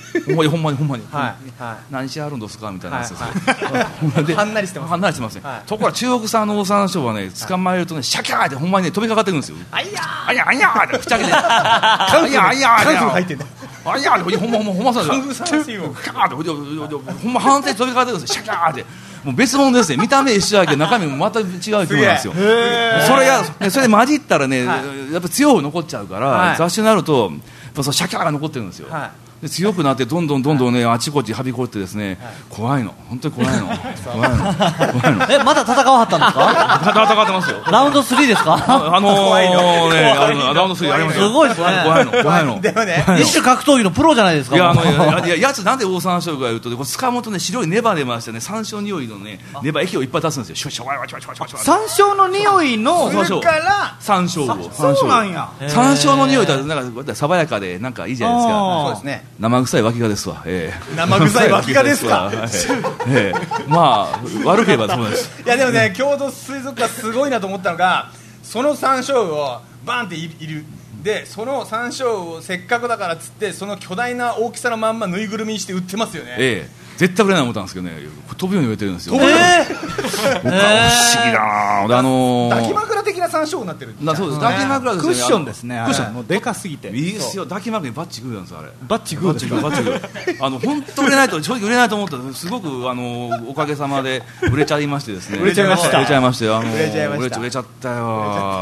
ほんまにほんまにほんまに、 はいはい、 何しはるんですかみたいなやつですよ、 はいはい、はんなりしてます、 はんなりしてますね、 はい、 ところが中国産のオオサンショウはね捕まえるとねシャキャーってほんまにね飛びかかってくるんですよ。 あいやーあいやーあいやーって口開けてあいやーあいやーカンフー入ってんだあいやーってほんまほんまほんまそうカンフーさんですよキャーってほんま反省飛びかかってくるんですよシャキャーってもう別物ですね。見た目一緒やけど中身もまた違う生き物なんですよ。それやそれで混じったらね、はい、やっぱ強く残っちゃうから、はい、雑種になるとやっぱそのシャキャーが残ってるんですよ、はい、で強くなってどんどんどんどんね、はい、あちこちはびこってですね、はい、怖いの本当に怖いの怖いの怖いのえまだ戦わはったんですか戦ってますよ。 ラウンドスリーですかあ、あのー、ねあのラウンドスリーありますよ。 すごいですね。 怖いの怖いのでもね一種格闘技のプロじゃないですか。 いやあのいややつなんでオオサンショウが言うと掴むとね白いネバネバしてね山椒匂いのねネバ液をいっぱい出すんですよ。シュシュワワワワワワ山椒の匂いのそれから山椒をそうなんや。 山椒の匂いとなんか爽やかでなんかいいじゃないですか。 そうですね。 生臭い脇がですわ、えー、生臭い脇がですか、 えー、まあ悪ければそうです。 いやでもね京都水族館すごいなと思ったのがその山椒をバンっているでその山椒をせっかくだからっつってその巨大な大きさのまんまぬいぐるみにして売ってますよね。 ええ絶対売れないと思ったんですけどね飛ぶように売れてるんですよ。 飛ぶように、 えー、不思議だな、あのー、 抱き枕的な山椒になってる。 だそうです、抱き枕ですね。 クッションですね。 クッションもうでかすぎていいですよ。抱き枕にバッチグーなんですよあれ。 バッチグーですか。 バッチグーあの本当売れないと正直売れないと思ったらすごくあのおかげさまで売れちゃいましてですね。 売れちゃいました売れちゃいましたよ。あの売れちゃいました。 売れちゃったよ。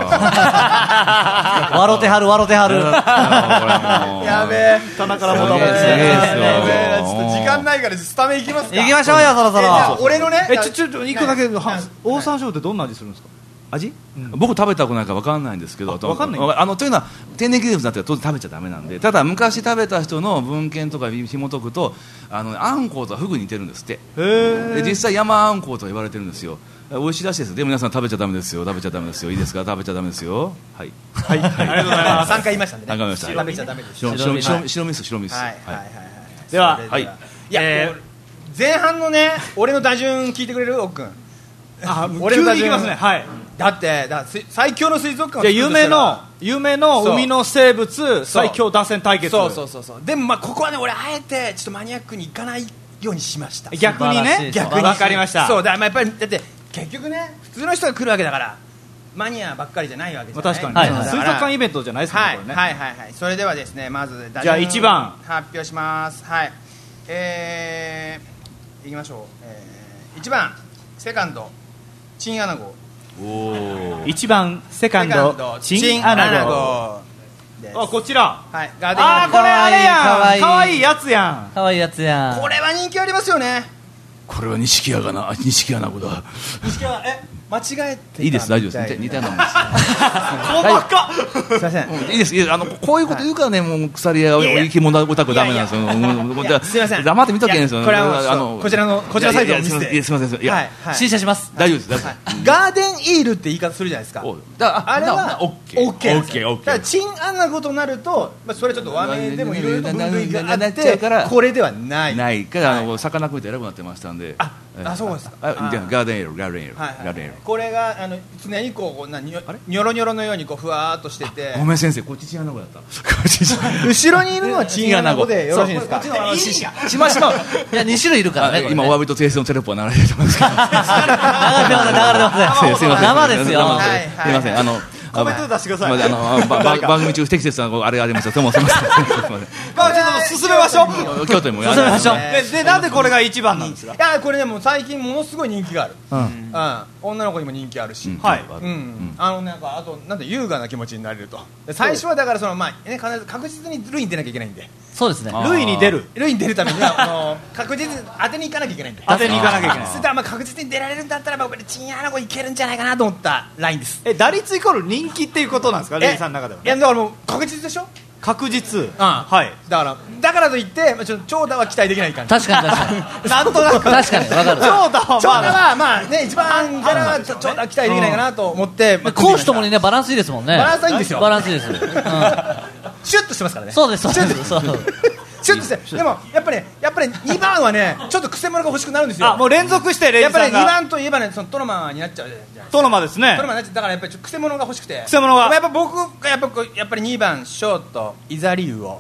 笑てはる笑てはる。 やべえ。 棚からもだもんですね。ちょっと時間ないからスタメン行きますか。 行きましょうよそろそろ。 俺のね。 えちょちょちょ一個だけオオサンショウってどんな味するんですか。味、 うん、僕食べたことないから分かんないんですけど、 分かんないあのというのは天然記念物になって当然食べちゃダメなんで、ただ昔食べた人の文献とか紐解くとあのアンコウとフグに似てるんですって。で実際山アンコウと言われてるんですよ。美味しいらしいです。でも皆さん食べちゃダメですよ。食べちゃダメですよ。いいですか。食べちゃダメですよ。はいはい、 はい、ありがとうございます。さんかい言いましたんでね。 さんかい言いました。 食べちゃダメです。 白白白白味噌白味噌。 はいはいはいはい。 でははい。いや、えー、前半のね俺の打順聞いてくれるおっくん。 あ俺の打順いきますね。はい。 だってだ最強の水族館をじゃ夢の夢の海の生物最強打線対決。 そうそうそうそう。でもまあここはね俺あえてちょっとマニアックにいかないようにしました。 逆にね。 逆に分かりました。 そうだやっぱりだって結局ね普通の人が来るわけだからマニアばっかりじゃないわけじゃない。 確かに、はい、水族館イベントじゃないですか、 はいね、 はいはいはい。それではですねまずじゃあいちばん発表します。はいえー、いきましょう、えー、いちばんセカンドチンアナゴ。 いちばんセカンドチンアナゴ。あこちら、 はい、 ガーデンあこれあれやんかわいいかわいいやつやんかわいいやつやん。 これは人気ありますよね。 これは錦やがな錦アナゴだ。 錦はえ間違えていいです大丈夫です似たようなもんです細かっすいません、 うん、いいですいいですあのこういうこと言うからねもう鎖や生き物オタクダメなんですよ。 すいません黙って見とけんですよ。 これはあのこちらのこちらサイトを見せてすいませんいや審査します。 大丈夫ですガーデンイールって言い方するじゃないですか。あれはオッケーオッケーオッケー。だからチンアナゴとなるとそれちょっと和名でもいろいろと分類があってこれではないないから魚食いて偉くなってましたんで。 あそうですか。 ガーデンエールガーデンエールガーデンエールこれがあの常にこうなにょにょろにょろのようにこうふわーっとしてて。 ごめん先生こっちチンアナゴだった後ろにいるのはチンアナゴでよろしいですか。 いいしましまう。いやに種類いるからね。 今お詫びと訂正のテロップは流れてますけど流れてます流れてます生ですよ。 すいませんあのコメント出してください。 あの番組中不適切なあれありました。どうもすみません。 まあちょっと進めましょう。 京都にも進めましょう。 でなんでこれが一番なんですか。 いやこれでも最近ものすごい人気がある。うん女の子にも人気あるし。 はい。 うんあのなんかあとなんて優雅な気持ちになれると。最初はだからそのまあね必ず確実に類に出なきゃいけないんで。 そうですね。 類に出る類に出るためにはあの確実に当てに行かなきゃいけないんで。 当てに行かなきゃいけない。 それでまあ確実に出られるんだったら僕チンアナゴいけるんじゃないかなと思ったラインです。 え打率イコール人気っていうことなんですかレイさんの中では。 いやだからもう確実でしょ。 確実。うんはいだからだからといってちょっと長打は期待できない感じ。 確かに確かになんとなく確かに分かる。 長打は長打はまあね一番から長打は期待できないかなと思って攻守ともにねバランスいいですもんね。 バランスいいんですよ。 バランスいいです。 シュッとしてますからね。 そうですそうですそうシュッとしてでもやっぱりやっぱりにばんはねちょっとクセ者が欲しくなるんですよ。 あもう連続してレイさんがやっぱりにばんといえばねそのトロマになっちゃうじゃないですか。 トロマですね。 トロマになっちゃうだからやっぱりクセ者が欲しくて。 クセ者がやっぱ僕がやっぱやっぱりにばんショートイザリウオ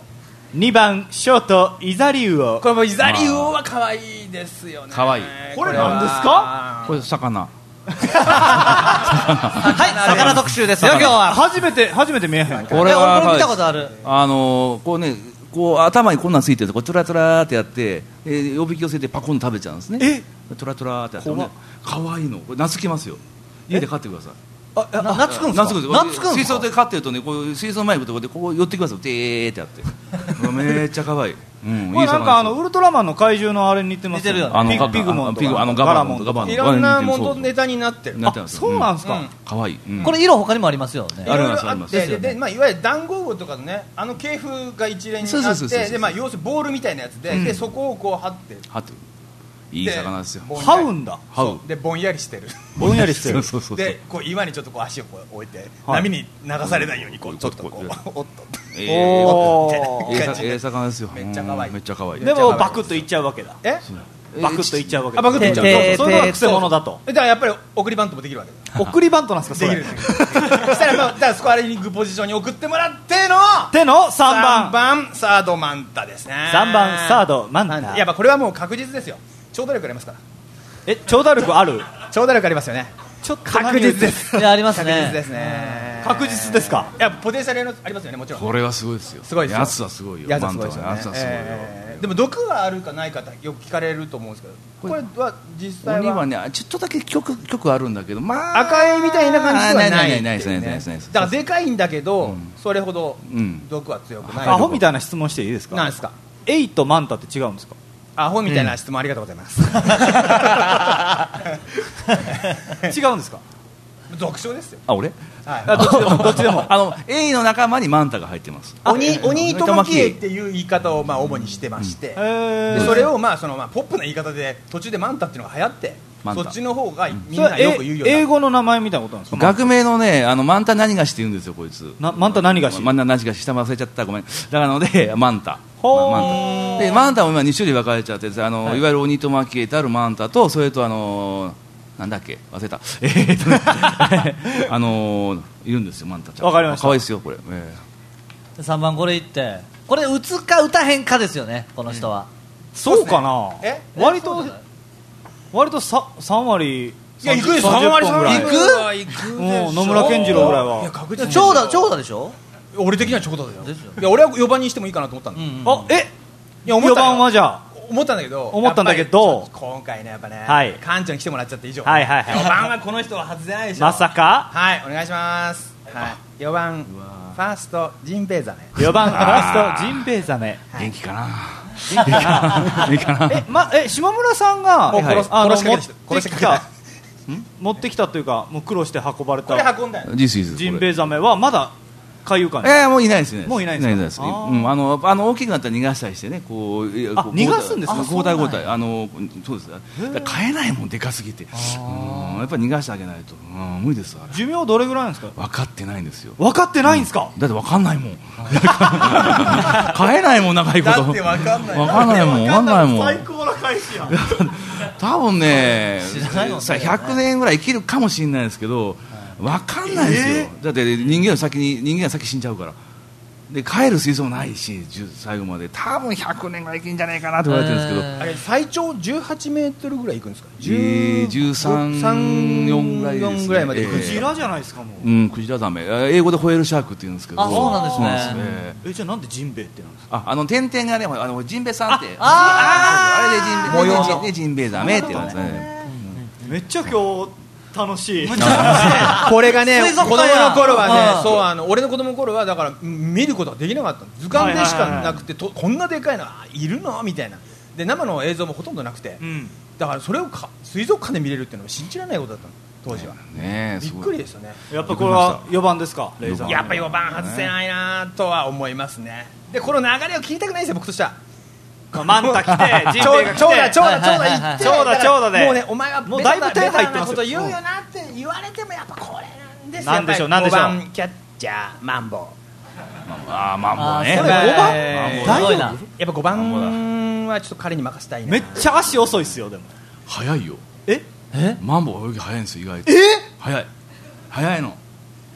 にばんショートイザリウオ。 これもイザリウオは可愛いですよね。 可愛い。 これ何ですか？ これ魚。 はい魚特集ですよ今日は。 初めて初めて見えへん。 これは俺見たことある。 あのー、こうねこう頭にこんなんついてるとこうトラトラってやって、えー、おびき寄せてパコンと食べちゃうんですね。 えトラトラってやってね可愛いのこれ懐きますよ。家で飼ってください。 あ懐くんですか？ 懐くんですか？水槽で飼ってるとねこう水槽前のところでここ寄ってきますよ。てーってやってめっちゃ可愛い。うん、 これなんかあのウルトラマンの怪獣のあれに似てますよね。 似てるよね。 あのピグモンとかあのガバモンとかいろんなものネタになってる。 なってますよ。 そうなんですか。 可愛い。 これ色他にもありますよね。 ありますあります。 ででまあいわゆるダンゴウオとかのねあの系譜が一連にあってでまあ要するにボールみたいなやつででそこをこう張って張ってる。いい魚ですよ。 ハウンだ。 ハウでぼんやりしてる。 ぼんやりしてる。 そうそうそう。 でこう岩にちょっとこう足をこう置いて波に流されないようにこうちょっとこうおっと。 えおええ魚ですよ。 めっちゃ可愛い。 めっちゃ可愛い。 でもバクッといっちゃうわけだ。 え？ バクッといっちゃうわけだ。 あバクッといっちゃう。 それがクセモノだと。 だからやっぱり送りバントもできるわけだ。 送りバントなんですかそれ。 できる。そしたらまあだからスコアリングポジションに送ってもらっての手のさんばん。 さんばんサードマンタですね。 さんばんサードマンタ。 やっぱこれはもう確実ですよ。長打力ありますから。 え長打力ある？ 長打力ありますよね。 ちょっと確実です。 いやありますね。 確実ですね。 確実ですか？ いやポテンシャルありますよねもちろん。 これはすごいですよ。 すごいですよ。 やつはすごいよ。 やつはすごいですよね。 やつはすごいよ。 でも毒があるかないかよく聞かれると思うんですけど、これは実際は。 鬼はねちょっとだけ曲曲あるんだけど、まあ赤いみたいな感じではない。 ないないですねないですね。 だからでかいんだけどそれほど毒は強くない。 アホみたいな質問していいですか？ なんですか？ エイとマンタって違うんですか？ アホみたいな質問ありがとうございます。 違うんですか？ 俗称ですよ。 あ俺？ はい。 どっちでもどっちでも。 あのエイの仲間にマンタが入ってます。 鬼鬼糸巻きエイっていう言い方をまあ主にしてまして、でそれをまあそのまあポップな言い方で途中でマンタっていうのが流行って、そっちの方がみんなよく言うようになる。 英語の名前みたいなことなんですか？ 学名のねあのマンタ何がしって言うんですよこいつ。 なマンタ何がし？ マンタ何がし下忘れちゃったごめん。だからのでマンタ。 ほー。 マンタ。でマンタも今に種類分かれちゃってあの、はい、いわゆる鬼糸巻きエイとあるマンタとそれとあのなんだっけ忘れたえー、っとねあのー、いるんですよマンタちゃん。 わかりました。 可愛いですよこれ、えー、さんばんこれいってこれ打つか打たへんかですよねこの人は、 うん、そうかな。 え割と割とささん割いや行くよさん割ぐらい行く行くもう野村健次郎ぐらいは。いや確実に長打長打でしょ。 俺的には長打だよ。いや俺はよばんにしてもいいかなと思ったんだ、うんうん、 あえいや思ったよばんはじゃあ思ったんだけど思ったんだけど今回ねやっぱね、 はい、 館長に来てもらっちゃって以上、 はいはいはい、 よばんはこの人は外せないでしょ。 まさか。 はいお願いします、はい、よばんファーストジンベエザメ。 よばんファーストジンベエザメ、 元気かな元気かな元気かなえ、ま、え下村さんがもう殺す殺しかけてきた持ってきた持ってきたというかもう苦労して運ばれたこれ運んだよジンベエザメはまだ海遊館に。 えー、もういないですね。 もういないですか。 うん、あのあの大きくなったら逃がしたりしてね、こうあ逃がすんですか。 交代交代あのそうです。飼えないもんでかすぎて、うんやっぱり逃がしてあげないと、うん、無理です。あれ寿命どれぐらいなんですか。 分かってないんですよ。 分かってないんですか。 うん、だって分かんないもん。飼えないもん長いこと。 だって分かんない。 分かんないもん分かんないもん。 最高な返しや。 多分ね、さひゃくねんぐらい生きるかもしれないですけど。分かんないですよ、えー、だって人間は先に人間は先死んじゃうからで帰る水槽もないし最後まで多分ひゃくねんぐらい生きるんじゃないかなと言われてるんですけど、えー、 あれ最長じゅうはちメートルぐらい行くんですか。 じゅうさん、よんぐらいですね。 ぐらいまで、 えー、クジラじゃないですかもう。 うんクジラザメ英語でホエールシャークって言うんですけど。 あそうなんですね。 そうですね。 えじゃあなんでジンベエってなんですか。ああの点々がねあのジンベエさんってあああれでジンベエでジンベエザメって言うんですね。 めっちゃ今日楽しい。 これがね子供の頃はねそうあの俺の子供の頃はだから見ることができなかった図鑑でしかなくてとこんなでかいのいるのみたいなで生の映像もほとんどなくて、うん、だからそれをか水族館で見れるっていうのは信じられないことだったの当時は、ね、びっくりですよね。 やっぱこれはよばんですか。レイザーやっぱよばん外せないなとは思いますね。でこの流れを聞きたくないですよ僕としては。 マンタ来てジンベエが来て長打長打長打言って長打長打でもうねお前はもうだいぶ手入ってますよ。 こと言うよなって言われてもやっぱこれなんですよ。 なんでしょうなんでしょう。 ごばんキャッチャーマンボウ。 ああマンボウね。 それごばん大丈夫。 やっぱごばんはちょっと彼に任せたいな。 めっちゃ足遅いっすよでも。 早いよ。 ええマンボウ泳ぎ早いんですよ意外と。 え早い早いの。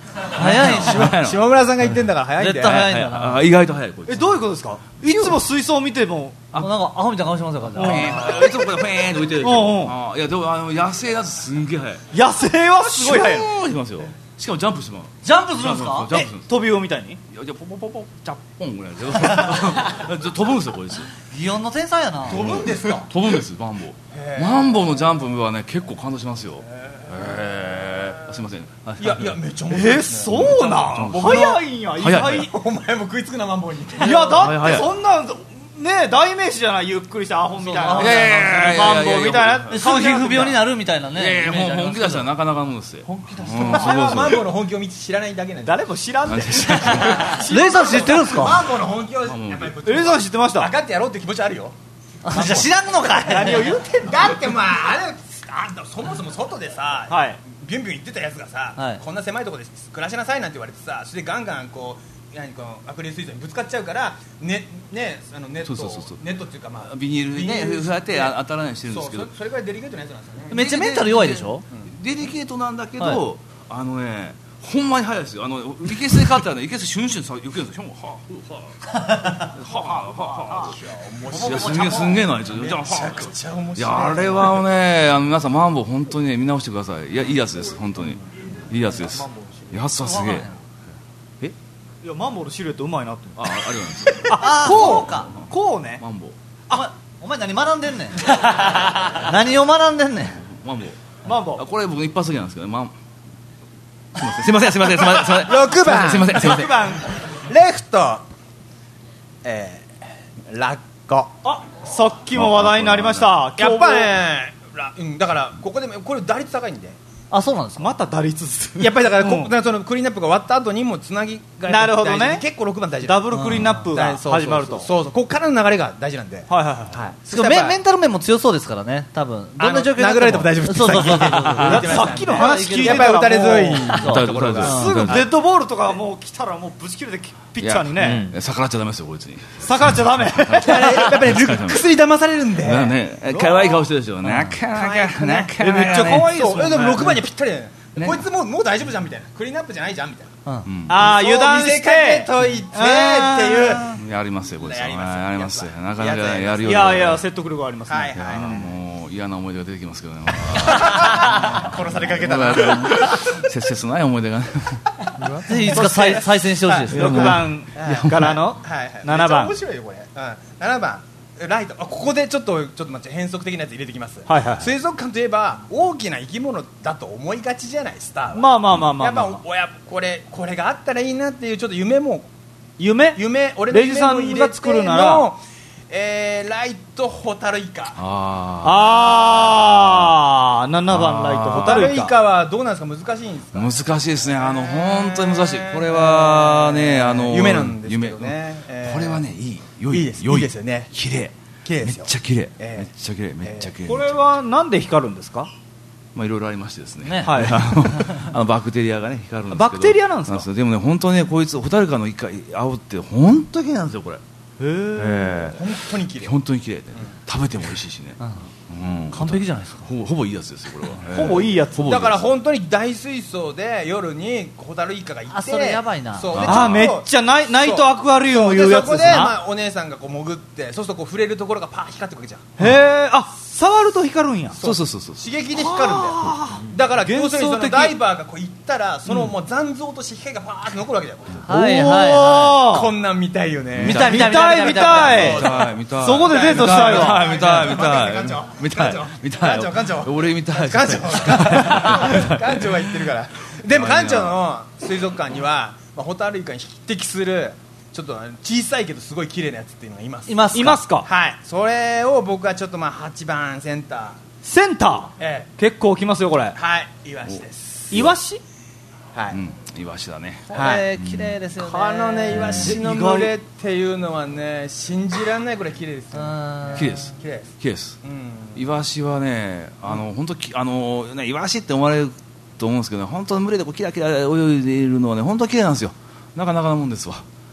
早いん下下村さんが言ってんだから早いんだよ。 絶対早いんだな。 あ意外と早いこいつ。 えどういうことですか？いつも水槽見てもなんかアホみたいな顔してますよ、感じ。 えいつもこれフェーンと浮いてるでしうんうんょ。あいやでもあの野生だとすんげえ早い。 野生はすごい早いの。 シューンしますよ。しかもジャンプしてます。 ジャンプするんですか？ ジャンプするんです。 飛び魚みたいに。 いやじゃポポポポチャッポンぐらいで飛ぶんですよこいつ。 擬音の天才やな。 飛ぶんですか？ 飛ぶんですマンボウ。マンボウのジャンプはね結構感動しますよ。へえ。すいません。 いやいやめっちゃ面え白いですね。 そうなん早いんや意外。 早いお前も食いつくなマンボウに。 いやだってそんなね代名詞じゃないゆっくりしたアホみたいな。 いやいやいやいやマンボウみたいな。 すぐ皮膚病になるみたいなね。 いやいやイメージあります本気出したらなかなかのもんですよ。 本気出しうんた。 お前はマンすボウの本気を知らないだけなんです。 誰も知らんで。 レイさん知ってるんですか？ マンボウの本気をやっぱりエレさん知ってました？ 分かってやろうって気持ちあるよ。 じゃあ知らんのかい。 何を言うてんの？ だってまああれあんたそもそも外でさ、 はいビュンビュン行ってたやつがさ、 はいこんな狭いところで暮らしなさいなんて言われてさ、それでガンガンこう何このアクリル水槽にぶつかっちゃうからねねあのネットそうそうそうそうネットっていうかまあビニールねビニールそうやってあ当たらないようにしてるんですけどそうそそれぐらいデリケートなやつなんですよね。 めっちゃメンタル弱いでしょ？ デリケートなんだけど、 はいあのねほんまに早いですよ。あのいけすで買ったらねいけすシュンシュンさ行くんですよ。はあはあはあはあいやすんげえすんげえなあいつ。めちゃくちゃ面いやあれはねあの皆さんマンボウ本当にね見直してください。いやいいやつです本当にいいやつです。やつはすげえ。えいやマンボウのシルエットうまいなって。 あありがとうございます。 あ、こうか。 こうね。 マンボウお前お前何学んでんねん。何を学んでんねん。 マンボウマンボウあこれ僕一発だけなんですけどマンすいませんすいませんすいませんすいませんろくばんすいませんすいませんろくばん。 レフトえーラッコ。 あさっきも話題になりました。 やっぱねらうんだからここでこれ打率高いんで。 あ、そうなんですか。 また打率です。 やっぱりだからこ、 うんだからそのクリーンアップが終わった後にもつなぎがなるほどね大事で結構ろくばん大事ダブルクリーンナップが始まると。 そうそうそうここからの流れが大事なんで。 はいはいはい。 はいしかもメメンタル面も強そうですからね、多分どんな状況になってもあの殴られても大丈夫ってそうそうそうそうさっき言ってましたさっきの話聞いてやっぱり打たれ強いそうところがすぐデッドボールとかもう来たらもうぶち切れてピッチャーにねいや逆らっちゃダメですよこいつに。 逆らっちゃダメ。 やっぱりルックスに騙されるんで。 ねね可愛い顔してるでしょ。なかなかなかなかめっちゃ可愛いですそうよ。えでもろくばんにぴったりだよね。 ねこいつもうもう大丈夫じゃんみたいな。クリーンアップじゃないじゃんみたいな。 ああ油断しそう見せかけて。 といてっていう。 やりますよこいつは。 やりますよやりますよ。なかなかやったやるよういやいや説得力ありますね。 はいはいもう嫌な思い出が出てきますけどね。 殺されかけたな。 切切ない思い出がね。 ぜひいつか再再戦してほしいですね。 ろくばんからのはいはい。 ななばんめっちゃ面白いよこれ。うんななばんライト。あここでちょっとちょっと待って変則的なやつ入れてきます。 はいはい水族館といえば大きな生き物だと思いがちじゃないスターは。 まあまあまあまあやっまあぱ親これこれがあったらいいなっていうちょっと夢も夢夢俺の夢も入れてのレイジさんが作るならえーライトホタルイカ。 あああななばんライトホホタタルイカ。 ルイカはどうなんですか難しいんですか。 あ難しいですね。あの本当に難しい。これはねあの夢なんですけど夢ね。えーこれはねいい良いいいです良いいですよね綺麗綺麗ですよめっちゃ綺麗ええめっちゃ綺麗めっちゃ綺麗。 これはなんで光るんですか？ まあいろいろありましてですね。 ねはい。 あのあのバクテリアがね光るんですけど。 バクテリアなんですか？ でもね本当ねこいつホタルイカのイカ青って本当に綺麗なんですよこれ。 へえ。 え本当に綺麗。 え本当に綺麗で食べても美味しいしね。うん完璧じゃないですか。 ほぼほぼいいやつですよこれは。ええほぼいいやつ。 ほぼだから本当に大水槽で夜にホタルイカがいて、 あそれやばいなそうであーめっちゃナイナイトアクアリウムいうやつそこで、 ですな。 まあ、お姉さんがこう潜ってそうするとこう触れるところがパーッ光ってくるじゃん。 へえ。あ触ると光るんや。 そうそうそうそう。 刺激で光るんだよ。だから要するにその幻想的ダイバーがこう行ったらそのもう残像として光がパーッと残るわけだよ。 はいはいはこんなん見たいよね。 い。見たい見たい見たい見たい見たい見たい。 そこでデートしたいわ。 見たい見たい館長見たい見たい館長館長俺見たい。 館長館長が言ってるから。でも館長の水族館には、まあ、ホタルイカに匹敵するちょっと小さいけどすごい綺麗なやつっていうのがいます。 いますかいますか？ はい。それを僕はちょっとまあはちばんセンター。 センター。 え結構きますよこれえ。。はい。イワシです。 イワシ？ はい。 うんイワシだね。 こはれ綺麗ですよね。 このねイワシの群れっていうのはね信じられないくらい綺麗ですよ。 うん綺麗です綺麗です。 綺麗です。 うん。 イワシはねあの本当きあのねイワシって思われると思うんですけどね本当に群れでこうキラキラ泳いでいるのはね本当に綺麗なんですよ。なかなかなもんですわ。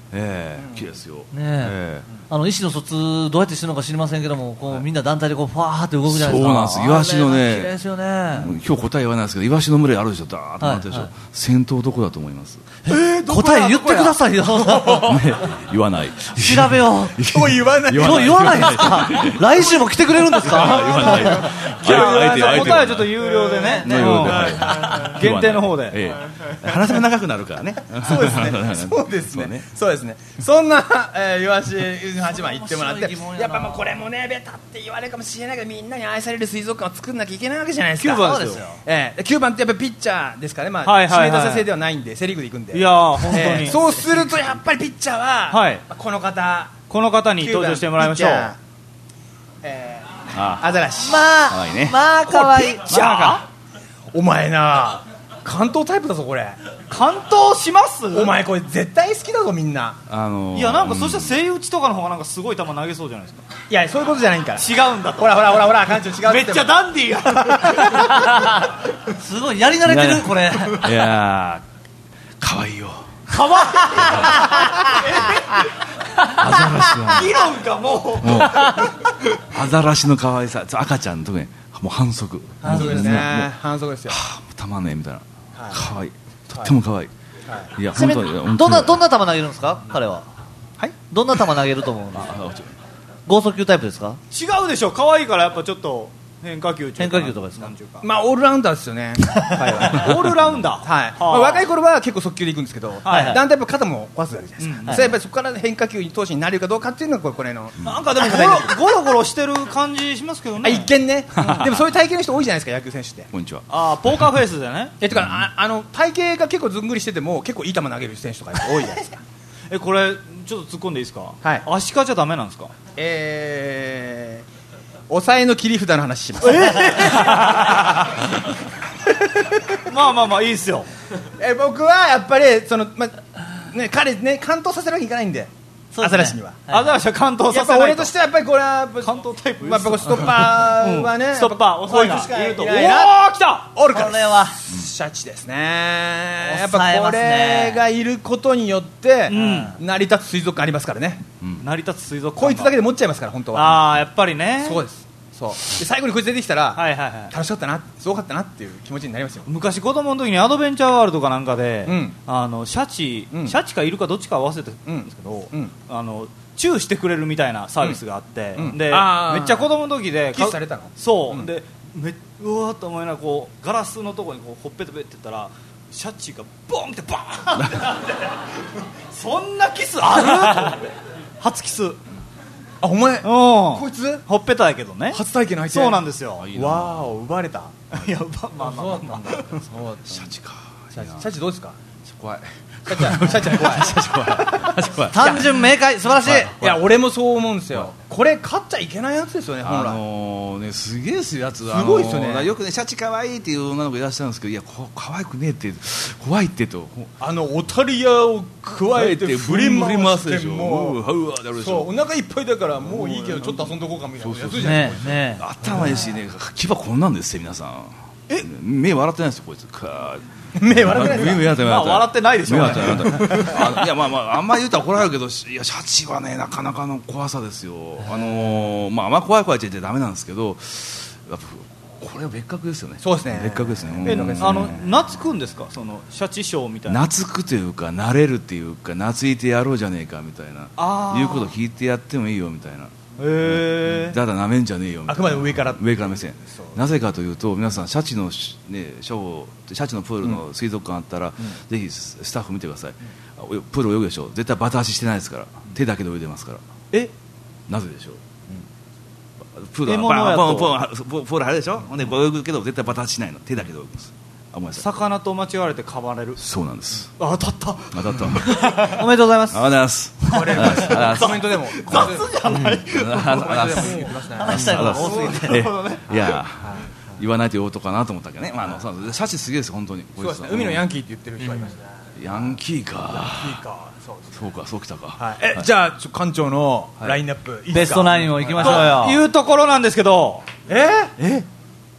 ええ、綺麗ですよ。 ねえ、あの意思の疎通どうやってしてるのか知りませんけども、こうみんな団体でこうファーって動くじゃないですか。 そうなんです。イワシのね、 綺麗ですよね。 今日答え言わないですけど、イワシの群れあるでしょ、ダーッとなってるでしょ。先頭どこだと思います？ えー、答え言ってくださいよ。 言わない。 調べよう。 もう言わない。 もう言わないですか。来週も来てくれるんですか。 言わない。 答えはちょっと有料でね。限定の方で。 話も長くなるからね。 そうですね。そうですね。そうですね。そんなイワシはちばん言ってもらって、やっぱもうこれもね、ベタって言われるかもしれないけど、みんなに愛される水族館を作んなきゃいけないわけじゃないですか。 きゅうばんですよ。 ええ、きゅうばんってやっぱピッチャーですからね。まあ指名打者制ではないんで、セリーグで行くんで。 いや本当に。 そうするとやっぱりピッチャーはこの方、 この方に登場してもらいましょう。 ええ、アザラシ。 まあまあ可愛い。 ピッチャー。お前な、関東タイプだぞこれ。 関東します？ お前これ絶対好きだぞみんな。 あのー、 いやなんかそしたらセイウチとかの方がなんかすごい球投げそうじゃないですか。 いやそういうことじゃないんから違うんだと。 ほらほらほらほら館長違う。 めっちゃダンディーやすごいやり慣れてるこれ。 いやー可愛いよ。 かわいい。 アザラシは議論がもう。 もうアザラシの可愛さ、赤ちゃん特にもう反則。 反則ですね。反則ですよ。 はあ、たまんねえみたいな。可愛い。とっても可愛い。いや本当に。 どんなどんな球投げるんですか彼は。 はい。 どんな球投げると思うの。剛速球タイプですか。 違うでしょ。可愛いからやっぱちょっと変化球。 変化球とかですか。 まあオールラウンダーですよね。 オールラウンダー。 はい。まあ若い頃は結構速球でいくんですけど、だんだんやっぱ肩も壊すわけじゃないですか。それやっぱりそこから変化球に投手になれるかどうかっていうのがこれの。 なんかでもゴロゴロしてる感じしますけどね。 一見ね。でもそういう体型の人多いじゃないですか野球選手って。 こんにちは。 ああポーカーフェイスでね。 えてかああの体型が結構ずんぐりしてても結構いい球投げる選手とか多いじゃないですか。 えこれちょっと突っ込んでいいですか。 はい。 足かじゃダメなんですか。 えー。抑えの切り札の話します。 まあまあまあいいですよ。 え僕はやっぱりそのまね彼ね完投させるわけにいかないんで。アザラシには。 アザラシは完投させないと。 やっぱ俺としてはやっぱりこれは関東タイプ。 まあやっぱストッパーはね。 ストッパー抑えがいると。おお来た。 おるから。 これはシャチですね。やっぱこれがいることによって成り立つ水族館ありますからね。 成り立つ水族館。 こいつだけで持っちゃいますから本当は。 ああやっぱりね。 そうです。そうで最後にこいつ出てきたら、 はいはいはい、 楽しかったなすごかったなっていう気持ちになりますよ。 昔子供の時にアドベンチャーワールドかなんかで、うん、あのシャチ、うん、シャチかイルカどっちか合わせてるんですけど、うん、あのチューしてくれるみたいなサービスがあって、うん、でめっちゃ子供の時でキスされたのそう、うん、でめうわーっと思いながらこうガラスのところにこうほっぺたぺって言ったらシャチがボンってバーンってなってそんなキスある初キスあ、お前、 こいつほっぺたやけどね初体験の相手そうなんですよ。 わーお奪われたいや奪まあまあまあ、まあ、 シャチかシャチどうですか怖いシャチは怖いシャチ怖いシャチ怖い単純明快素晴らしい。 いや俺もそう思うんですよ。これ勝っちゃいけないやつですよね本来。 あのーねすげえするやつすごいですよね。 よくねシャチ可愛いっていう女の子いらっしゃるんですけどいやこ可愛くねえって怖いってとあのオタリアを加えて振り回すでしょ。 もうそうお腹いっぱいだからもういいけどちょっと遊んどこうかみたいなやつじゃないですか。 頭いいしね牙こんなんですよ皆さん。え目笑ってないですよこいつ。 目笑ってないですか。まあ笑ってないでしょうね。 いやまあまああんまり言ったら怒られるけどいやシャチはねなかなかの怖さですよ。あのー、まああんま怖い怖いって言っちゃダメなんですけどやっぱこれは別格ですよね。 そうですね。 別格ですね。 えあの懐くんですかそのシャチショーみたいな。 懐くというか慣れるっていうか懐いてやろうじゃねえかみたいないうこと聞いてやってもいいよみたいな。 へだだなめんじゃねえよみたいな。 あくまで上から上から目線。なぜかというと皆さんシャチの、ね、ショーシャチのプールの水族館あったら、うん、ぜひスタッフ見てください。プール泳ぐでしょ絶対バタ足してないですから手だけで泳いでますから。 えなぜでしょう。うん、プールはプールあるでしょほんで泳ぐけど絶対バタ足しないの手だけで泳ぎます。 魚と間違われて噛まれる。 そうなんです。 あ当たった当たったおめでとうございます。 ありがとうございます。 これコメントでも雑じゃない話したいこと多すぎていや言わないと言おうとかなと思ったけどね。まああのシャチすげえです本当に。 そうですね海のヤンキーって言ってる人がいますね。 ヤンキーかヤンキーかそうかそうきたか。 はいえじゃあ館長のラインナップベストナインをいきましょうよというところなんですけどええ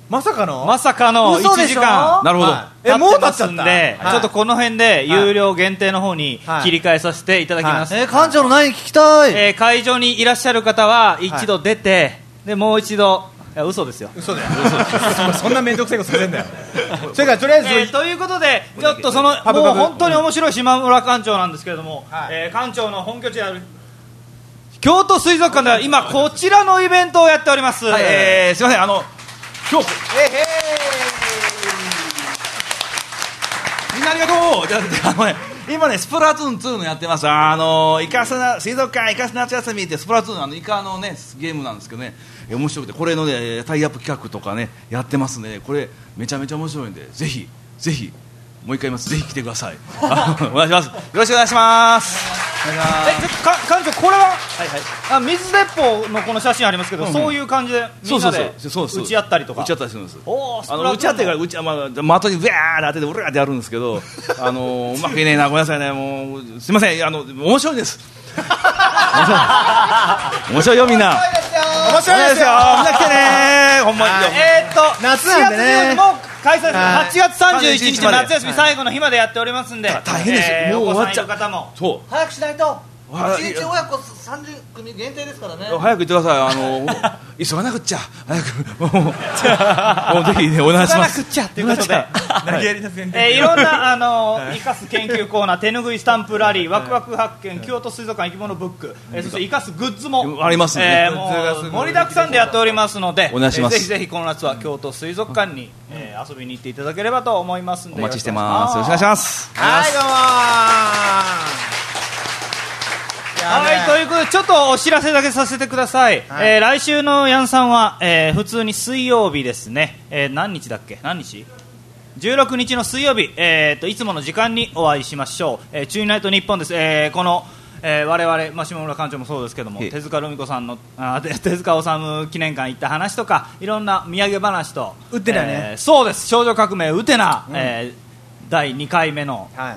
まさかのまさかのいちじかんなるほど、 えもう経っちゃったんで、ちょっとこの辺で有料限定の方に切り替えさせていただきます。 えー、館長の何聞きたい。 えー、会場にいらっしゃる方は一度出て、でもう一度、いや嘘ですよ、 嘘だよそんな面倒くさいことさせんだよそれからとりあえず、 えー、ということでちょっとそのパブパブもう本当に面白い島村館長なんですけれども、 はいえー館長の本拠地である京都水族館では今こちらのイベントをやっております、 はい、えー、すいません、あの今日みんなありがとう。じゃあ、あのね、今ねスプラトゥーンツーのやってます。あのイカスな水族館イカス夏休みってスプラトゥーンあのイカのねゲームなんですけどね、え面白くてこれのねタイアップ企画とかねやってますね。これめちゃめちゃ面白いんでぜひぜひもう一回言います、ぜひ来てくださいあお願いします。よろしくお願いします。 えちょっとか館長これは、はいはい、あ水鉄砲のこの写真ありますけど、うんうん、そういう感じでみんなで打ち合ったりとか打ち合ったりするんです。 おあの打ち合ってから打ち、まあ、的にウェーって当ててうらーってやるんですけどあのうまくいねえな、ごめんなさいね、もうすいません、あの面白いです面白いよみんな、 面白いですよ、 みんな来てねほんまに。 えー、っと夏なんでねもう開催です。はちがつさんじゅういちにち夏休み最後の日までやっておりますんで、 大変です、 えー、 もう終わっちゃうお子さんいる方もそう早くしないといはいちにち親子さんじゅう組限定ですからね。 早く言ってください、あの急がなくっちゃ早くもうもうぜひねお願いします。 急がなくっちゃということで投げやりな先生、 えー、いろんなあの生かす研究コーナー、手ぬぐいスタンプラリー、ワクワク発見、京都水族館生き物ブック、えー、そして生かすグッズもありますね、 えー、もう盛りだくさんでやっておりますので、 お願いします。 えー、ぜひぜひこの夏は京都水族館に、えー、遊びに行っていただければと思いますのでお待ちしてます。よろしくお願いします。 はいどうもはい、ということでちょっとお知らせだけさせてください、はい、えー、来週のヤンさんは、えー、普通に水曜日ですね、えー、何日だっけ、何日じゅうろくにちの水曜日、えー、といつもの時間にお会いしましょう、えー、チューニナイトニッポンです、えー、この、えー、我々、まあ、下村館長もそうですけども、手塚ルミ子さんのあ手塚治虫記念館行った話とかいろんな土産話とウテナね、 えー、そうです、少女革命ウテナ、うん、えー、だいにかいめの、 はい、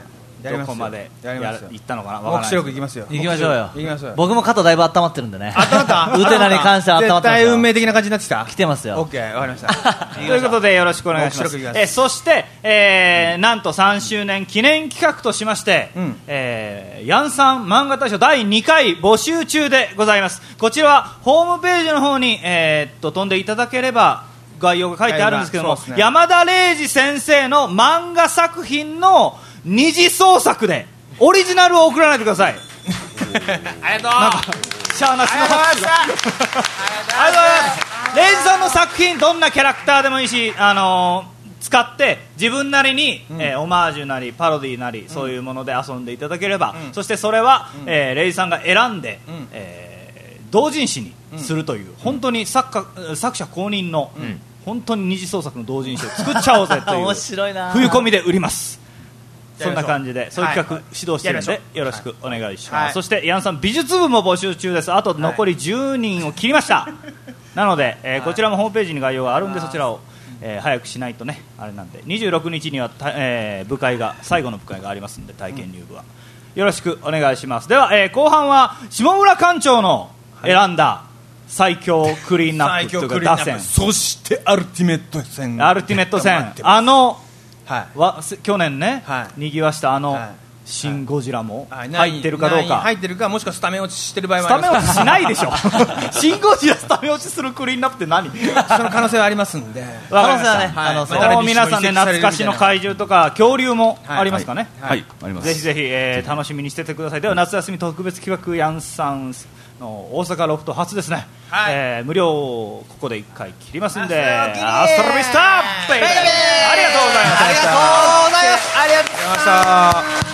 どこまでやや行ったのかな、分からない。 目視録いきますよ。 行きましょうよ。 行きましょうよ。 僕も肩だいぶ温まってるんでね。 温まったウテナに関しては温まってますよ。 絶対運命的な感じになってきた。 来てますよ。 オッケー、わかりましたということでよろしくお願いします。えそして、えー、なんとさんしゅうねん記念企画としまして、うん、えー、ヤンさん漫画大賞だいにかい募集中でございます。こちらはホームページの方に、えー、っと飛んでいただければ概要が書いてあるんですけども、ね、山田礼二先生の漫画作品の二次創作でオリジナルを送らないでくださいありがとう。なんかシャーなしの拍手がありがとうございます。レイジさんの作品どんなキャラクターでもいいし、あのー、使って自分なりに、うん、えー、オマージュなりパロディなり、うん、そういうもので遊んでいただければ、うん、そしてそれは、うん、えー、レイジさんが選んで、うん、えー、同人誌にするという、うん、本当に作家、作者公認の、うん、本当に二次創作の同人誌を作っちゃおうぜという面白いな、冬込みで売ります。そんな感じでそういう企画、はい、指導してるのでよろしくお願いします、はい、そしてヤンさん美術部も募集中です。あと残りじゅうにんを切りました、はい、なので、えー、こちらもホームページに概要があるんでそちらを、えー、早くしないとねあれなんでにじゅうろくにちには、えー、部会が最後の部会がありますんで体験入部は、うん、よろしくお願いします。では、えー、後半は下村館長の選んだ最強クリーンナップというか打線、 そしてアルティメット戦アルティメット戦あのはい、 わ去年ね、 はい、 にぎわしたあの、はい、シン・ゴジラも入ってるかどうか、 入ってるかもしくはスタメン落ちしてる場合もあります。スタメン落ちしないでしょシン・ゴジラスタメン落ちするクリーンナップって何その可能性はありますんで可能性はね、はい、あのその皆さんね懐かしの怪獣とか恐竜もありますかね、 はいはいはい、あります。 ぜひぜひ、えー、楽しみにしててください。では夏休み特別企画ヤンさんの大阪ロフト初ですね、はい、えー、無料ここでいっかい切りますんでアストロビスターベイベーありがとうございました。 ありがとうございます。ありがとうございました。